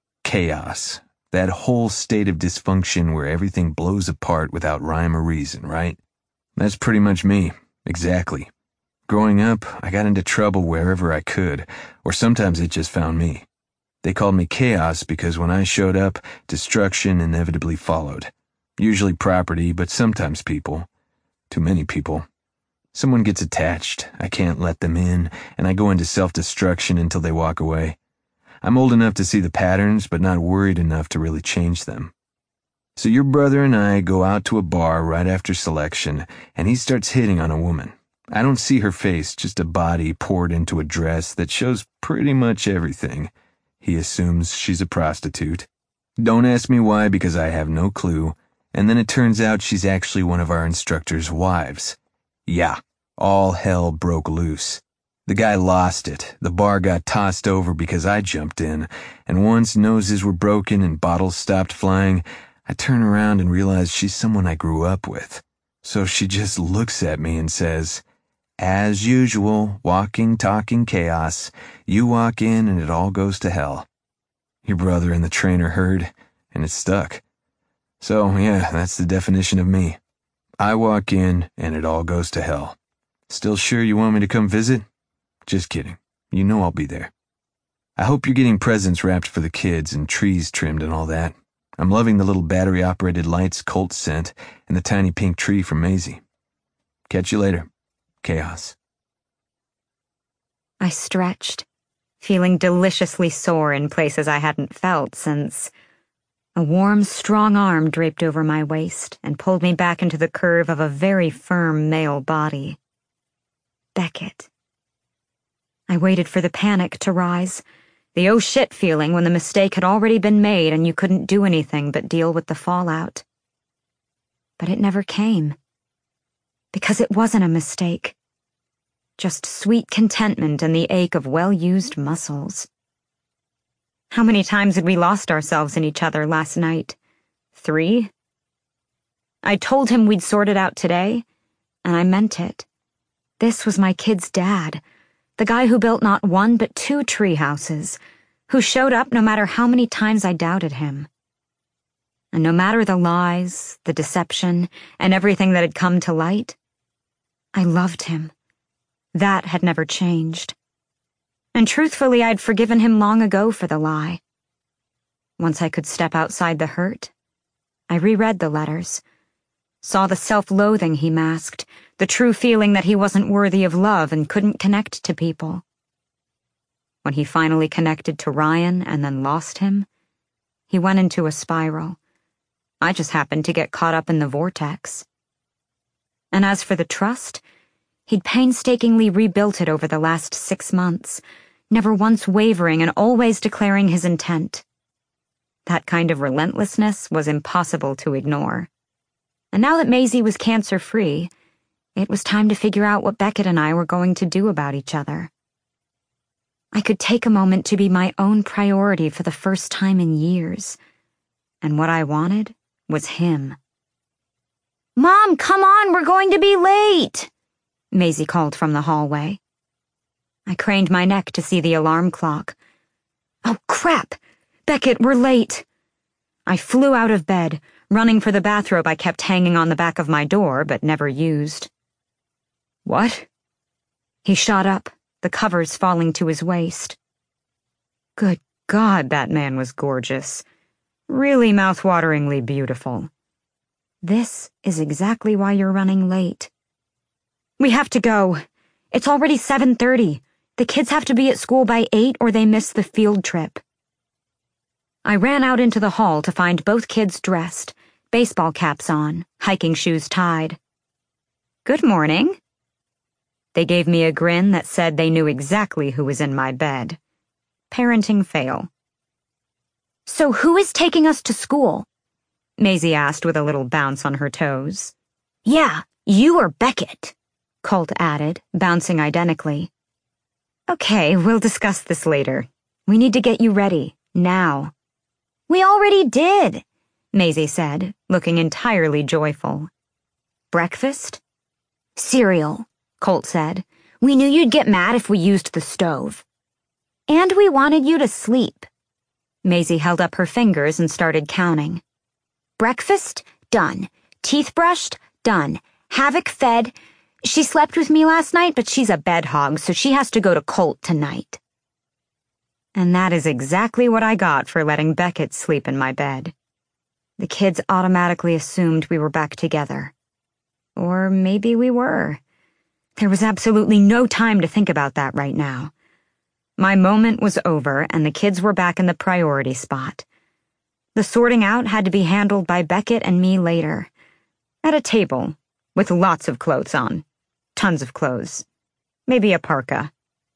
Chaos. That whole state of dysfunction where everything blows apart without rhyme or reason, right? That's pretty much me. Exactly. Growing up, I got into trouble wherever I could, or sometimes it just found me. They called me Chaos because when I showed up, destruction inevitably followed. Usually property, but sometimes people. Too many people. Someone gets attached, I can't let them in, and I go into self-destruction until they walk away. I'm old enough to see the patterns, but not worried enough to really change them. So your brother and I go out to a bar right after selection, and he starts hitting on a woman. I don't see her face, just a body poured into a dress that shows pretty much everything. He assumes she's a prostitute. Don't ask me why, because I have no clue, and then it turns out she's actually one of our instructor's wives. Yeah, all hell broke loose. The guy lost it. The bar got tossed over because I jumped in, and once noses were broken and bottles stopped flying, I turn around and realize she's someone I grew up with. So she just looks at me and says, "As usual, walking, talking chaos. You walk in and it all goes to hell." Your brother and the trainer heard, and it stuck. So, yeah, that's the definition of me. I walk in, and it all goes to hell. Still sure you want me to come visit? Just kidding. You know I'll be there. I hope you're getting presents wrapped for the kids and trees trimmed and all that. I'm loving the little battery-operated lights Colt sent and the tiny pink tree from Maisie. Catch you later. Chaos.
I stretched, feeling deliciously sore in places I hadn't felt since... A warm, strong arm draped over my waist and pulled me back into the curve of a very firm male body. Beckett. I waited for the panic to rise, the oh shit feeling when the mistake had already been made and you couldn't do anything but deal with the fallout. But it never came. Because it wasn't a mistake. Just sweet contentment and the ache of well-used muscles. How many times had we lost ourselves in each other last night? Three? I told him we'd sort it out today, and I meant it. This was my kid's dad, the guy who built not one but two tree houses, who showed up no matter how many times I doubted him. And no matter the lies, the deception, and everything that had come to light, I loved him. That had never changed. And truthfully, I'd forgiven him long ago for the lie. Once I could step outside the hurt, I reread the letters, saw the self-loathing he masked, the true feeling that he wasn't worthy of love and couldn't connect to people. When he finally connected to Ryan and then lost him, he went into a spiral. I just happened to get caught up in the vortex. And as for the trust, he'd painstakingly rebuilt it over the last six months, never once wavering and always declaring his intent. That kind of relentlessness was impossible to ignore. And now that Maisie was cancer-free, it was time to figure out what Beckett and I were going to do about each other. I could take a moment to be my own priority for the first time in years, and what I wanted was him. "Mom, come on, we're going to be late," Maisie called from the hallway. I craned my neck to see the alarm clock. Oh, crap! Beckett, we're late! I flew out of bed, running for the bathrobe I kept hanging on the back of my door but never used. "What?" He shot up, the covers falling to his waist. Good God, that man was gorgeous. Really mouth-wateringly beautiful. "This is exactly why you're running late." "We have to go. It's already seven thirty. The kids have to be at school by eight or they miss the field trip." I ran out into the hall to find both kids dressed, baseball caps on, hiking shoes tied. "Good morning." They gave me a grin that said they knew exactly who was in my bed. Parenting fail. "So who is taking us to school?" Maisie asked with a little bounce on her toes. "Yeah, you or Beckett," Colt added, bouncing identically. "Okay, we'll discuss this later. We need to get you ready, now." "We already did," Maisie said, looking entirely joyful. "Breakfast?" "Cereal," Colt said. "We knew you'd get mad if we used the stove." "And we wanted you to sleep." Maisie held up her fingers and started counting. "Breakfast? Done. Teeth brushed? Done. Havoc fed. She slept with me last night, but she's a bed hog, so she has to go to Colt tonight." And that is exactly what I got for letting Beckett sleep in my bed. The kids automatically assumed we were back together. Or maybe we were. There was absolutely no time to think about that right now. My moment was over, and the kids were back in the priority spot. The sorting out had to be handled by Beckett and me later. At a table, with lots of clothes on. Tons of clothes. Maybe a parka.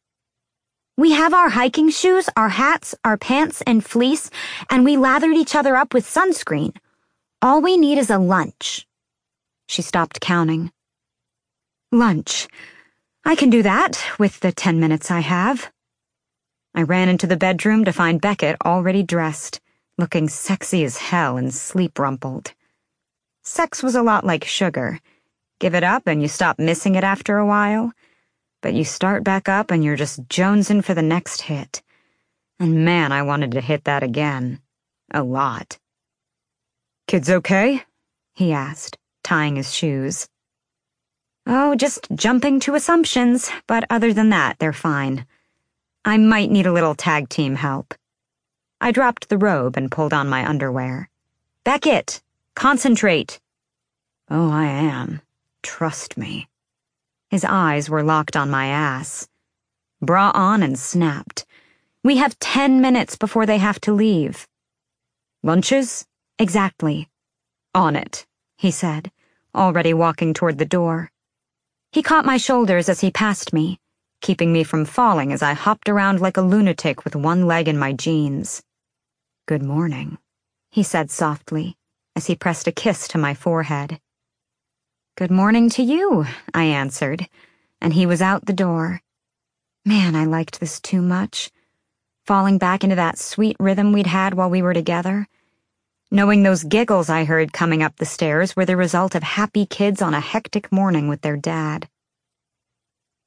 "We have our hiking shoes, our hats, our pants, and fleece, and we lathered each other up with sunscreen. All we need is a lunch." She stopped counting. "Lunch. I can do that with the ten minutes I have." I ran into the bedroom to find Beckett already dressed, looking sexy as hell and sleep-rumpled. Sex was a lot like sugar. Give it up and you stop missing it after a while, but you start back up and you're just jonesing for the next hit. And man, I wanted to hit that again. A lot. "Kids okay?" he asked, tying his shoes. "Oh, just jumping to assumptions, but other than that, they're fine. I might need a little tag team help." I dropped the robe and pulled on my underwear. "Beckett, concentrate." "Oh, I am. Trust me." His eyes were locked on my ass. Bra on and snapped. "We have ten minutes before they have to leave." "Lunches?" "Exactly." "On it," he said, already walking toward the door. He caught my shoulders as he passed me, keeping me from falling as I hopped around like a lunatic with one leg in my jeans. "Good morning," he said softly, as he pressed a kiss to my forehead. "Good morning to you," I answered, and he was out the door. Man, I liked this too much. Falling back into that sweet rhythm we'd had while we were together. Knowing those giggles I heard coming up the stairs were the result of happy kids on a hectic morning with their dad.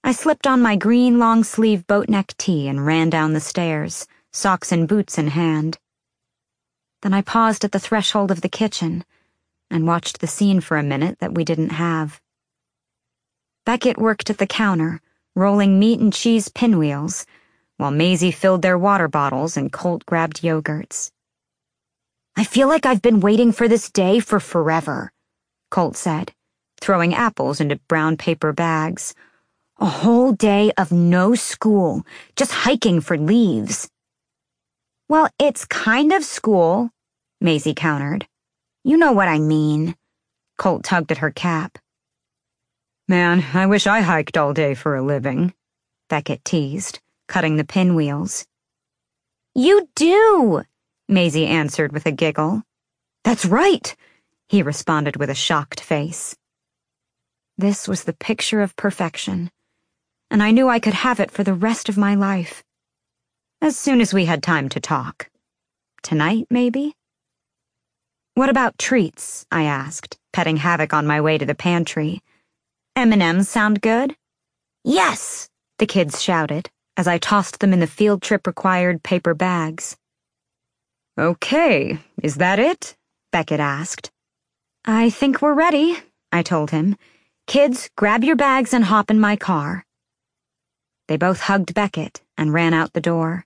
I slipped on my green long-sleeve boat-neck tee and ran down the stairs, socks and boots in hand. Then I paused at the threshold of the kitchen and watched the scene for a minute that we didn't have. Beckett worked at the counter, rolling meat and cheese pinwheels, while Maisie filled their water bottles and Colt grabbed yogurts. "I feel like I've been waiting for this day for forever," Colt said, throwing apples into brown paper bags. "A whole day of no school, just hiking for leaves." "Well, it's kind of school," Maisie countered. "You know what I mean." Colt tugged at her cap.
"Man, I wish I hiked all day for a living," Beckett teased, cutting the pinwheels.
"You do," Maisie answered with a giggle.
"That's right,"
he responded with a shocked face. This was the picture of perfection, and I knew I could have it for the rest of my life. As soon as we had time to talk. Tonight, maybe? "What about treats?" I asked, petting Havoc on my way to the pantry. M and M's sound good?" "Yes," the kids shouted, as I tossed them in the field trip required paper bags.
"Okay, is that it?"
Beckett asked. "I think we're ready," I told him. "Kids, grab your bags and hop in my car." They both hugged Beckett and ran out the door.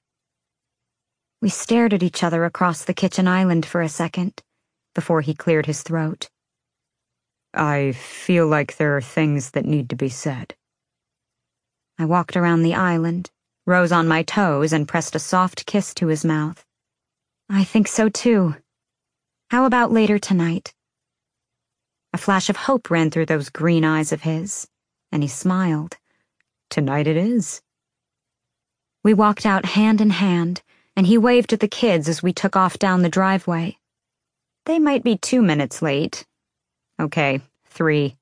We stared at each other across the kitchen island for a second, before he cleared his throat.
"I feel like there are things that need to be said."
I walked around the island, rose on my toes, and pressed a soft kiss to his mouth. "I think so too. How about later tonight?" A flash of hope ran through those green eyes of his, and he smiled.
"Tonight it is."
We walked out hand in hand, and he waved at the kids as we took off down the driveway. They might be two minutes late. Okay, three.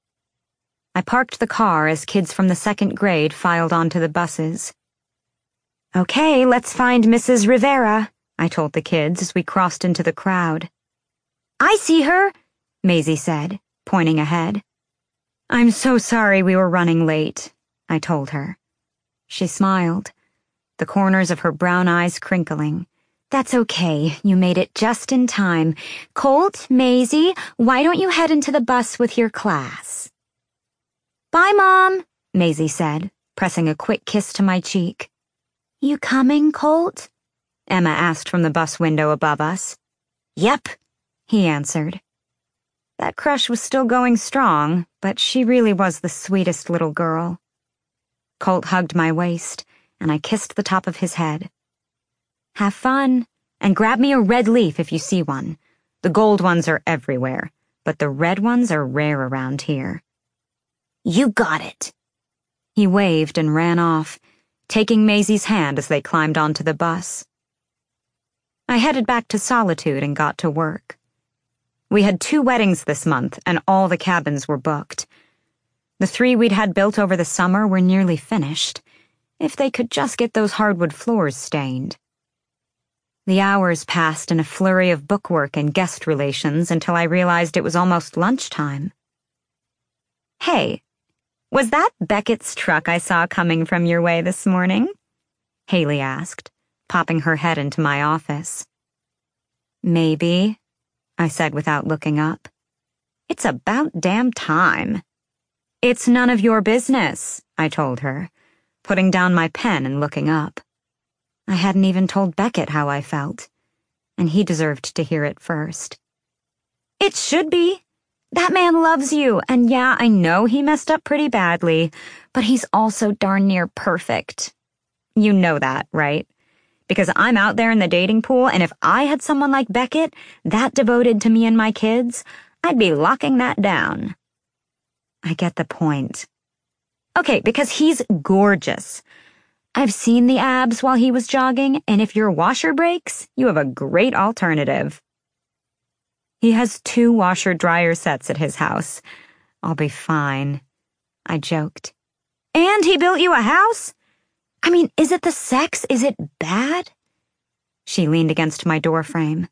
I parked the car as kids from the second grade filed onto the buses. "Okay, let's find Missus Rivera," I told the kids as we crossed into the crowd. "I see her," Maisie said, pointing ahead. "I'm so sorry we were running late," I told her. She smiled, the corners of her brown eyes crinkling. "That's okay, you made it just in time. Colt, Maisie, why don't you head into the bus with your class?" "Bye, Mom," Maisie said, pressing a quick kiss to my cheek. "You coming, Colt?" Emma asked from the bus window above us. "Yep," he answered. That crush was still going strong, but she really was the sweetest little girl. Colt hugged my waist, and I kissed the top of his head. "Have fun, and grab me a red leaf if you see one. The gold ones are everywhere, but the red ones are rare around here." "You got it." He waved and ran off, taking Maisie's hand as they climbed onto the bus. I headed back to Solitude and got to work. We had two weddings this month, and all the cabins were booked. The three we'd had built over the summer were nearly finished, if they could just get those hardwood floors stained. The hours passed in a flurry of bookwork and guest relations until I realized it was almost lunchtime. "Hey, was that Beckett's truck I saw coming from your way this morning?" Haley asked, popping her head into my office. "Maybe," I said without looking up. "It's about damn time." "It's none of your business," I told her, putting down my pen and looking up. I hadn't even told Beckett how I felt, and he deserved to hear it first. "It should be. That man loves you, and yeah, I know he messed up pretty badly, but he's also darn near perfect. You know that, right? Because I'm out there in the dating pool, and if I had someone like Beckett, that devoted to me and my kids, I'd be locking that down." I get the point. Okay, because he's gorgeous. I've seen the abs while he was jogging, and if your washer breaks, you have a great alternative. He has two washer-dryer sets at his house. I'll be fine, I joked. And he built you a house? I mean, is it the sex? Is it bad? She leaned against my doorframe.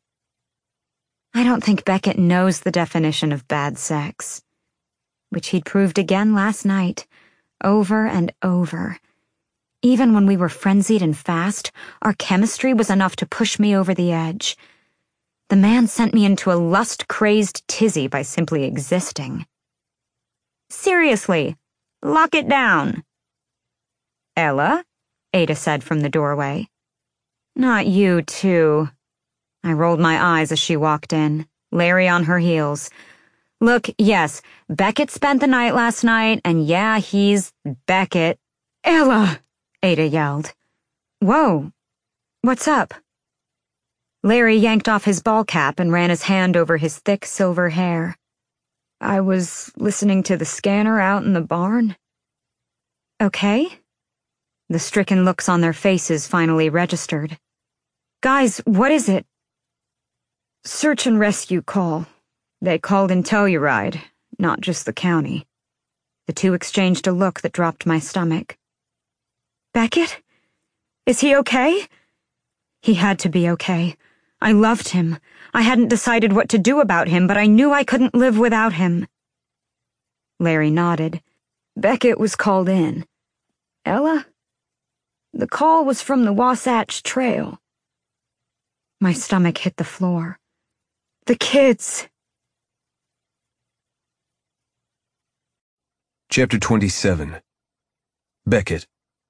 I don't think Beckett knows the definition of bad sex, which he'd proved again last night, over and over. Even when we were frenzied and fast, our chemistry was enough to push me over the edge. The man sent me into a lust-crazed tizzy by simply existing. Seriously, lock it down. Ella? Ada said from the doorway. Not you, too. I rolled my eyes as she walked in, Larry on her heels. Look, yes, Beckett spent the night last night, and yeah, he's Beckett. Ella! Ada yelled. Whoa, what's up? Larry yanked off his ball cap and ran his hand over his thick silver hair. I was listening to the scanner out in the barn. Okay? The stricken looks on their faces finally registered. Guys, what is it? Search and rescue call. They called in Telluride, not just the county. The two exchanged a look that dropped my stomach. Beckett? Is he okay? He had to be okay. I loved him. I hadn't decided what to do about him, but I knew I couldn't live without him. Larry nodded. Beckett was called in. Ella? The call was from the Wasatch Trail. My stomach hit the floor. The kids.
Chapter twenty-seven. Beckett.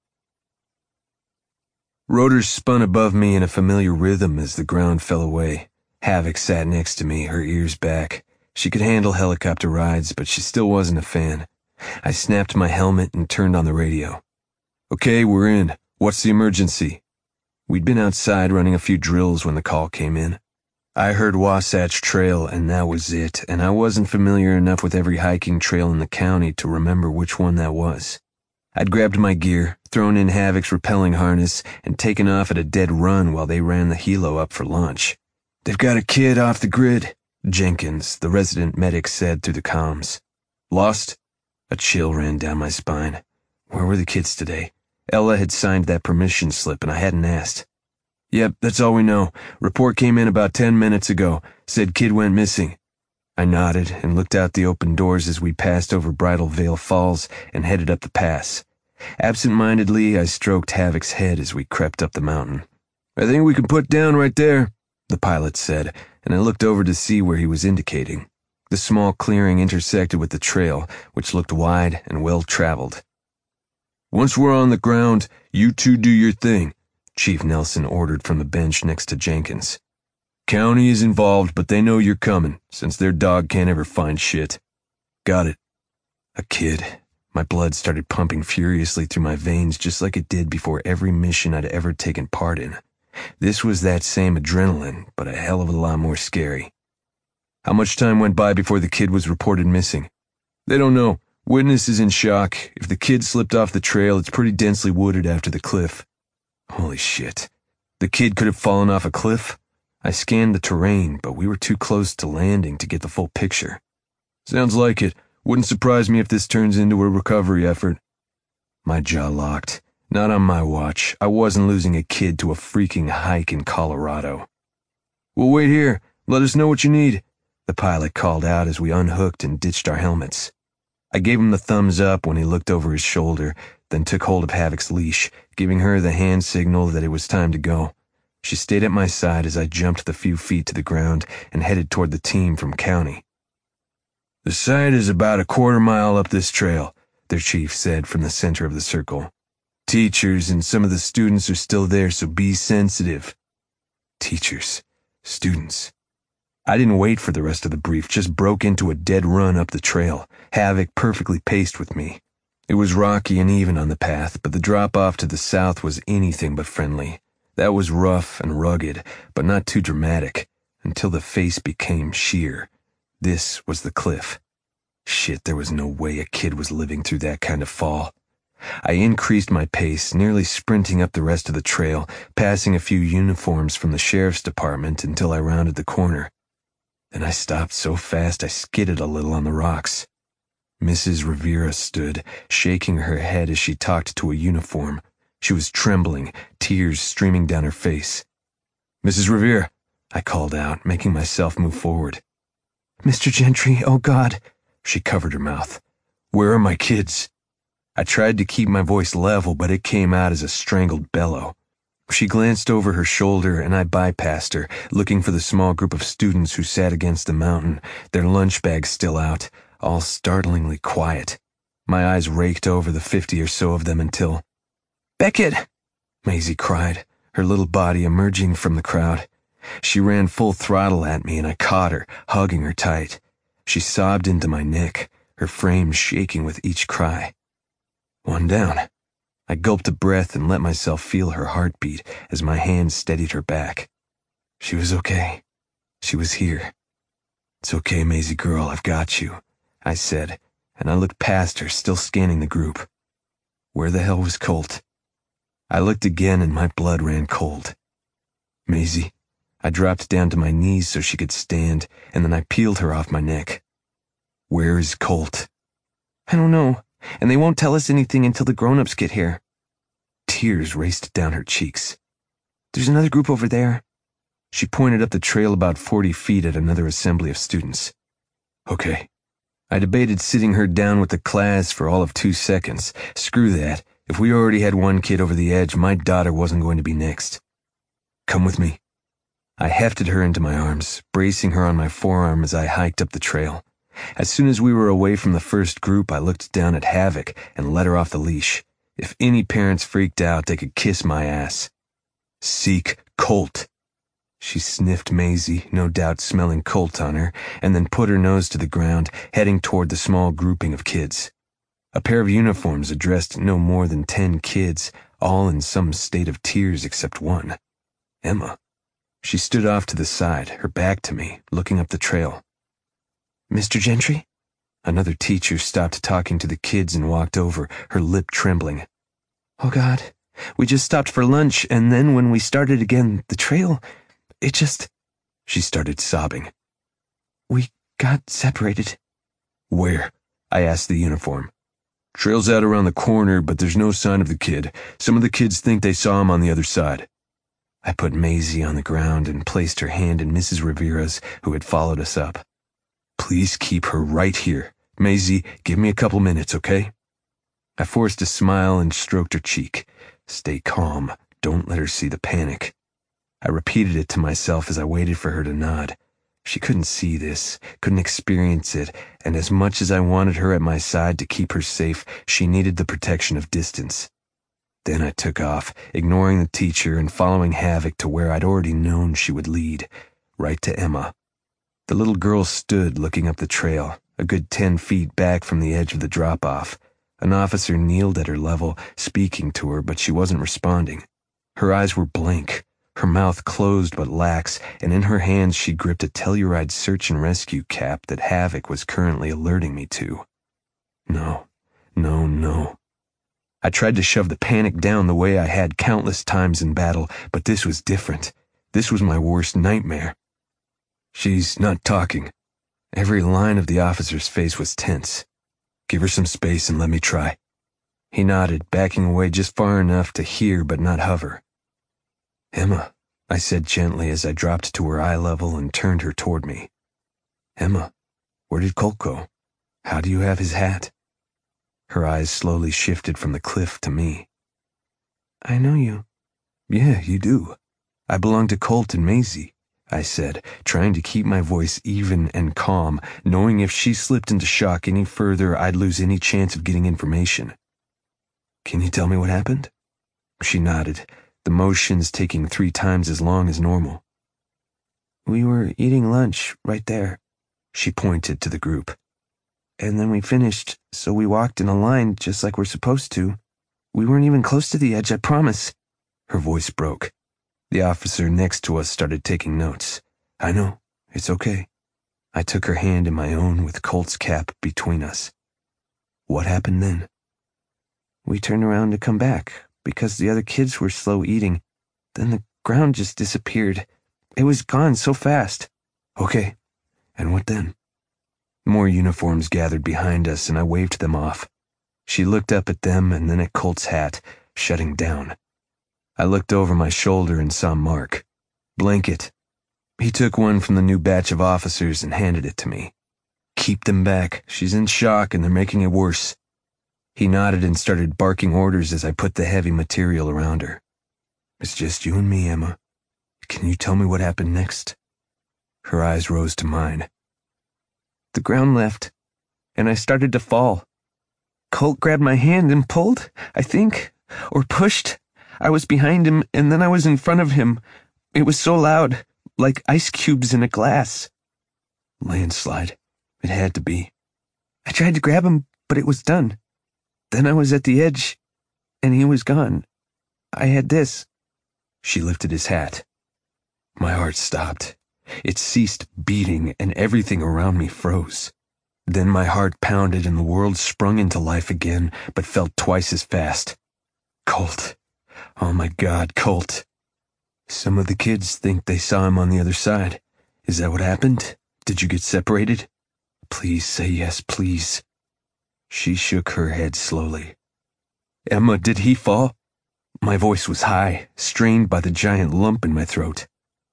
Rotors spun above me in a familiar rhythm as the ground fell away. Havoc sat next to me, her ears back. She could handle helicopter rides, but she still wasn't a fan. I snapped my helmet and turned on the radio. Okay, we're in. What's the emergency? We'd been outside running a few drills when the call came in. I heard Wasatch Trail, and that was it, and I wasn't familiar enough with every hiking trail in the county to remember which one that was. I'd grabbed my gear, thrown in Havoc's rappelling harness, and taken off at a dead run while they ran the helo up for launch. They've got a kid off the grid, Jenkins, the resident medic, said through the comms. Lost? A chill ran down my spine. Where were the kids today? Ella had signed that permission slip and I hadn't asked. Yep, that's all we know. Report came in about ten minutes ago. Said kid went missing. I nodded and looked out the open doors as we passed over Bridal Veil Falls and headed up the pass. Absent-mindedly, I stroked Havoc's head as we crept up the mountain. I think we can put down right there, the pilot said, and I looked over to see where he was indicating. The small clearing intersected with the trail, which looked wide and well-traveled. Once we're on the ground, you two do your thing, Chief Nelson ordered from the bench next to Jenkins. County is involved, but they know you're coming, since their dog can't ever find shit. Got it. A kid. My blood started pumping furiously through my veins just like it did before every mission I'd ever taken part in. This was that same adrenaline, but a hell of a lot more scary. How much time went by before the kid was reported missing? They don't know. Witness is in shock. If the kid slipped off the trail, it's pretty densely wooded after the cliff. Holy shit. The kid could have fallen off a cliff? I scanned the terrain, but we were too close to landing to get the full picture. Sounds like it. Wouldn't surprise me if this turns into a recovery effort. My jaw locked. Not on my watch. I wasn't losing a kid to a freaking hike in Colorado. We'll wait here. Let us know what you need, the pilot called out as we unhooked and ditched our helmets. I gave him the thumbs up when he looked over his shoulder, then took hold of Havoc's leash, giving her the hand signal that it was time to go. She stayed at my side as I jumped the few feet to the ground and headed toward the team from county. The site is about a quarter mile up this trail, their chief said from the center of the circle. Teachers and some of the students are still there, so be sensitive. Teachers. Students. I didn't wait for the rest of the brief, just broke into a dead run up the trail, Havoc perfectly paced with me. It was rocky and even on the path, but the drop-off to the south was anything but friendly. That was rough and rugged, but not too dramatic, until the face became sheer. This was the cliff. Shit, there was no way a kid was living through that kind of fall. I increased my pace, nearly sprinting up the rest of the trail, passing a few uniforms from the sheriff's department until I rounded the corner. Then I stopped so fast I skidded a little on the rocks. Missus Rivera stood, shaking her head as she talked to a uniform. She was trembling, tears streaming down her face. Missus Rivera, I called out, making myself move forward. Mister Gentry, oh God. She covered her mouth. Where are my kids? I tried to keep my voice level, but it came out as a strangled bellow. She glanced over her shoulder, and I bypassed her, looking for the small group of students who sat against the mountain, their lunch bags still out, all startlingly quiet. My eyes raked over the fifty or so of them until... "Beckett!" Maisie cried, her little body emerging from the crowd. She ran full throttle at me, and I caught her, hugging her tight. She sobbed into my neck, her frame shaking with each cry. One down. I gulped a breath and let myself feel her heartbeat as my hand steadied her back. She was okay. She was here. "It's okay, Maisie girl, I've got you," I said, and I looked past her, still scanning the group. Where the hell was Colt? I looked again and my blood ran cold. "Maisie." I dropped down to my knees so she could stand, and then I peeled her off my neck. "Where is Colt?"
"I don't know, and they won't tell us anything until the grown-ups get here."
Tears raced down her cheeks.
"There's another group over there."
She pointed up the trail about forty feet at another assembly of students. Okay. I debated sitting her down with the class for all of two seconds. Screw that. If we already had one kid over the edge, my daughter wasn't going to be next. "Come with me." I hefted her into my arms, bracing her on my forearm as I hiked up the trail. As soon as we were away from the first group, I looked down at Havoc and let her off the leash. If any parents freaked out, they could kiss my ass. "Seek Colt." She sniffed Maisie, no doubt smelling Colt on her, and then put her nose to the ground, heading toward the small grouping of kids. A pair of uniforms addressed no more than ten kids, all in some state of tears except one. Emma. She stood off to the side, her back to me, looking up the trail.
"Mister Gentry?"
Another teacher stopped talking to the kids and walked over, her lip trembling.
"Oh God, we just stopped for lunch, and then when we started again, the trail, it just..."
She started sobbing.
"We got separated."
"Where?" I asked the uniform. "Trail's out around the corner, but there's no sign of the kid. Some of the kids think they saw him on the other side." I put Maisie on the ground and placed her hand in Missus Rivera's, who had followed us up. "Please keep her right here. Maisie, give me a couple minutes, okay?" I forced a smile and stroked her cheek. Stay calm. Don't let her see the panic. I repeated it to myself as I waited for her to nod. She couldn't see this, couldn't experience it, and as much as I wanted her at my side to keep her safe, she needed the protection of distance. Then I took off, ignoring the teacher and following Havoc to where I'd already known she would lead, right to Emma. The little girl stood looking up the trail, a good ten feet back from the edge of the drop-off. An officer kneeled at her level, speaking to her, but she wasn't responding. Her eyes were blank, her mouth closed but lax, and in her hands she gripped a Telluride search and rescue cap that Havoc was currently alerting me to. No, no, no. I tried to shove the panic down the way I had countless times in battle, but this was different. This was my worst nightmare. "She's not talking." Every line of the officer's face was tense. "Give her some space and let me try." He nodded, backing away just far enough to hear but not hover. "Emma," I said gently as I dropped to her eye level and turned her toward me. "Emma, where did Colt go? How do you have his hat?" Her eyes slowly shifted from the cliff to me.
"I know you."
"Yeah, you do. I belong to Colt and Maisie," I said, trying to keep my voice even and calm, knowing if she slipped into shock any further, I'd lose any chance of getting information. "Can you tell me what happened?" She nodded, the motions taking three times as long as normal.
"We were eating lunch right there." She pointed to the group. "And then we finished, so we walked in a line just like we're supposed to. We weren't even close to the edge, I promise."
Her voice broke. The officer next to us started taking notes. "I know. It's okay." I took her hand in my own with Colt's cap between us. "What happened then?"
"We turned around to come back, because the other kids were slow eating. Then the ground just disappeared. It was gone so fast."
"Okay. And what then?" More uniforms gathered behind us, and I waved them off. She looked up at them and then at Colt's hat, shutting down. I looked over my shoulder and saw Mark. "Blanket." He took one from the new batch of officers and handed it to me. "Keep them back. She's in shock and they're making it worse." He nodded and started barking orders as I put the heavy material around her. It's just you and me, Emma. Can you tell me what happened next? Her eyes rose to mine.
The ground left, and I started to fall. Colt grabbed my hand and pulled, I think, or pushed. I was behind him, and then I was in front of him. It was so loud, like ice cubes in a glass.
Landslide. It had to be.
I tried to grab him, but it was done. Then I was at the edge, and he was gone. I had this.
She lifted his hat. My heart stopped. It ceased beating, and everything around me froze. Then my heart pounded and the world sprung into life again, but felt twice as fast. Colt. Oh my God, Colt. Some of the kids think they saw him on the other side. Is that what happened? Did you get separated? Please say yes, please. She shook her head slowly. Emma, did he fall? My voice was high, strained by the giant lump in my throat.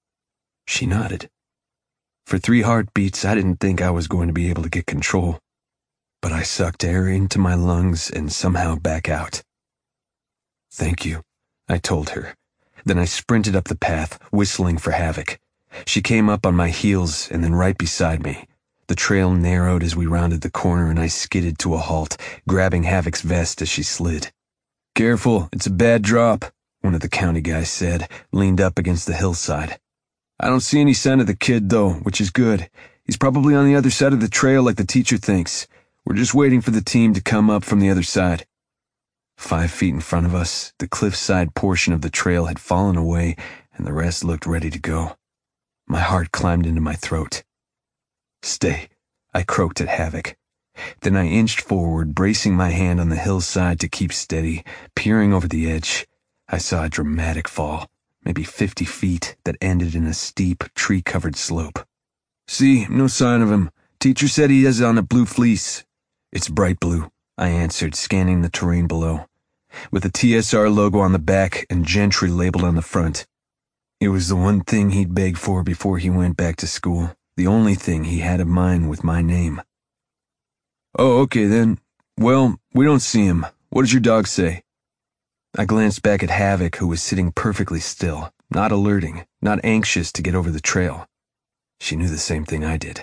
She nodded. For three heartbeats, I didn't think I was going to be able to get control. But I sucked air into my lungs and somehow back out. Thank you, I told her. Then I sprinted up the path, whistling for Havoc. She came up on my heels and then right beside me. The trail narrowed as we rounded the corner and I skidded to a halt, grabbing Havoc's vest as she slid. Careful, it's a bad drop, one of the county guys said, leaned up against the hillside. I don't see any sign of the kid, though, which is good. He's probably on the other side of the trail like the teacher thinks. We're just waiting for the team to come up from the other side. Five feet in front of us, the cliffside portion of the trail had fallen away and the rest looked ready to go. My heart climbed into my throat. Stay, I croaked at Havoc. Then I inched forward, bracing my hand on the hillside to keep steady, peering over the edge. I saw a dramatic fall, maybe fifty feet, that ended in a steep, tree-covered slope. See, no sign of him. Teacher said he is on a blue fleece. It's bright blue, I answered, scanning the terrain below, with a T S R logo on the back and Gentry labeled on the front. It was the one thing he'd begged for before he went back to school, the only thing he had in mind with my name. Oh, okay then. Well, we don't see him. What does your dog say? I glanced back at Havoc, who was sitting perfectly still, not alerting, not anxious to get over the trail. She knew the same thing I did.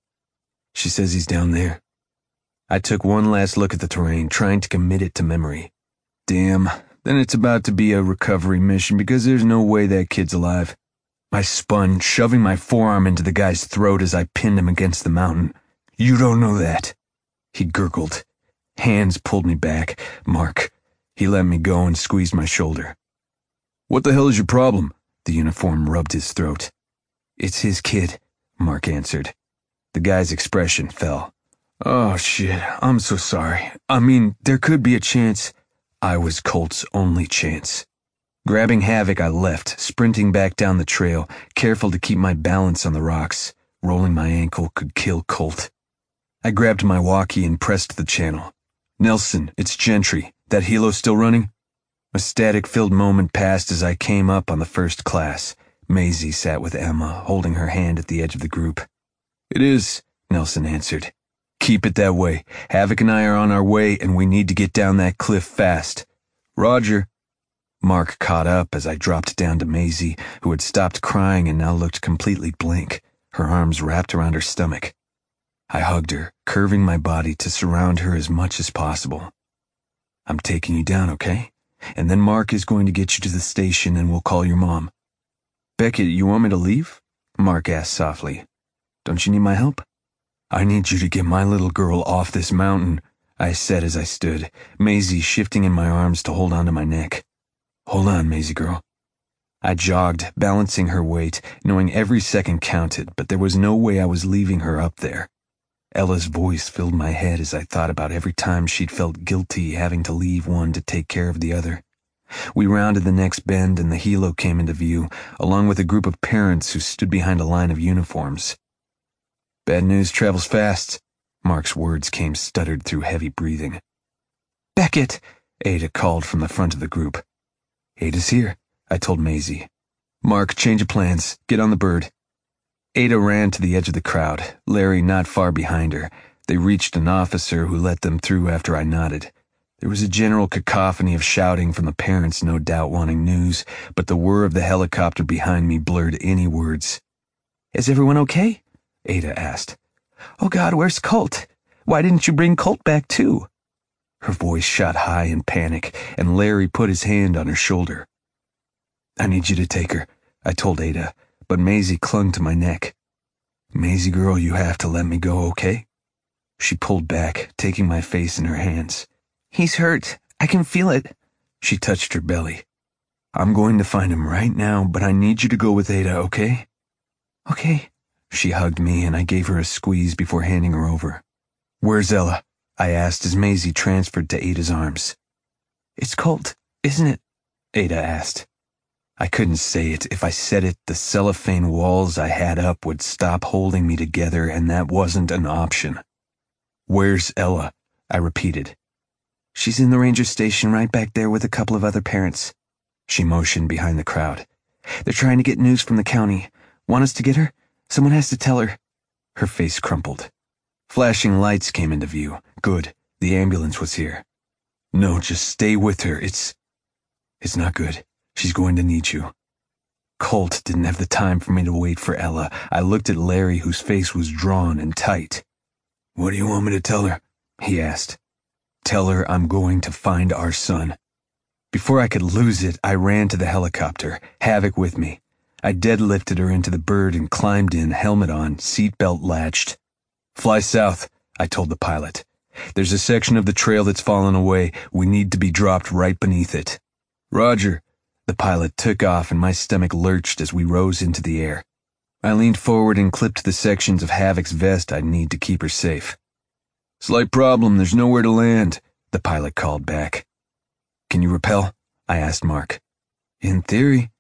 She says he's down there. I took one last look at the terrain, trying to commit it to memory. Damn, then it's about to be a recovery mission because there's no way that kid's alive. I spun, shoving my forearm into the guy's throat as I pinned him against the mountain. You don't know that. He gurgled. Hands pulled me back. Mark. He let me go and squeezed my shoulder. What the hell is your problem? The uniform rubbed his throat. It's his kid, Mark answered. The guy's expression fell. Oh shit, I'm so sorry. I mean, there could be a chance. I was Colt's only chance. Grabbing Havoc, I left, sprinting back down the trail, careful to keep my balance on the rocks. Rolling my ankle could kill Colt. I grabbed my walkie and pressed the channel. Nelson, it's Gentry. That helo still running? A static-filled moment passed as I came up on the first class. Maisie sat with Emma, holding her hand at the edge of the group. It is, Nelson answered. Keep it that way. Havoc and I are on our way, and we need to get down that cliff fast. Roger. Mark caught up as I dropped down to Maisie, who had stopped crying and now looked completely blank, her arms wrapped around her stomach. I hugged her, curving my body to surround her as much as possible. I'm taking you down, okay? And then Mark is going to get you to the station and we'll call your mom. Beckett, you want me to leave? Mark asked softly. Don't you need my help? I need you to get my little girl off this mountain, I said as I stood, Maisie shifting in my arms to hold onto my neck. Hold on, Maisie girl. I jogged, balancing her weight, knowing every second counted, but there was no way I was leaving her up there. Ella's voice filled my head as I thought about every time she'd felt guilty having to leave one to take care of the other. We rounded the next bend and the helo came into view, along with a group of parents who stood behind a line of uniforms. Bad news travels fast. Mark's words came stuttered through heavy breathing. Beckett, Ada called from the front of the group. Ada's here, I told Maisie. Mark, change of plans. Get on the bird. Ada ran to the edge of the crowd, Larry not far behind her. They reached an officer who let them through after I nodded. There was a general cacophony of shouting from the parents, no doubt wanting news, but the whir of the helicopter behind me blurred any words.
Is everyone okay? Ada asked. Oh God, where's Colt? Why didn't you bring Colt back too?
Her voice shot high in panic, and Larry put his hand on her shoulder. I need you to take her, I told Ada, but Maisie clung to my neck. Maisie girl, you have to let me go, okay? She pulled back, taking my face in her hands.
He's hurt. I can feel it.
She touched her belly. I'm going to find him right now, but I need you to go with Ada, okay?
Okay.
She hugged me, and I gave her a squeeze before handing her over. Where's Ella? I asked as Maisie transferred to Ada's arms.
It's Colt, isn't it?
Ada asked. I couldn't say it. If I said it, the cellophane walls I had up would stop holding me together, and that wasn't an option. Where's Ella? I repeated.
She's in the ranger station right back there with a couple of other parents.
She motioned behind the crowd.
They're trying to get news from the county. Want us to get her? Someone has to tell her.
Her face crumpled. Flashing lights came into view. Good. The ambulance was here. No, just stay with her. It's... It's not good. She's going to need you. Colt didn't have the time for me to wait for Ella. I looked at Larry, whose face was drawn and tight. What do you want me to tell her? He asked. Tell her I'm going to find our son. Before I could lose it, I ran to the helicopter, Havoc with me. I deadlifted her into the bird and climbed in, helmet on, seatbelt latched. Fly south, I told the pilot. There's a section of the trail that's fallen away. We need to be dropped right beneath it. Roger. The pilot took off and my stomach lurched as we rose into the air. I leaned forward and clipped the sections of Havoc's vest I'd need to keep her safe. Slight problem, there's nowhere to land, the pilot called back. Can you rappel? I asked Mark. In theory,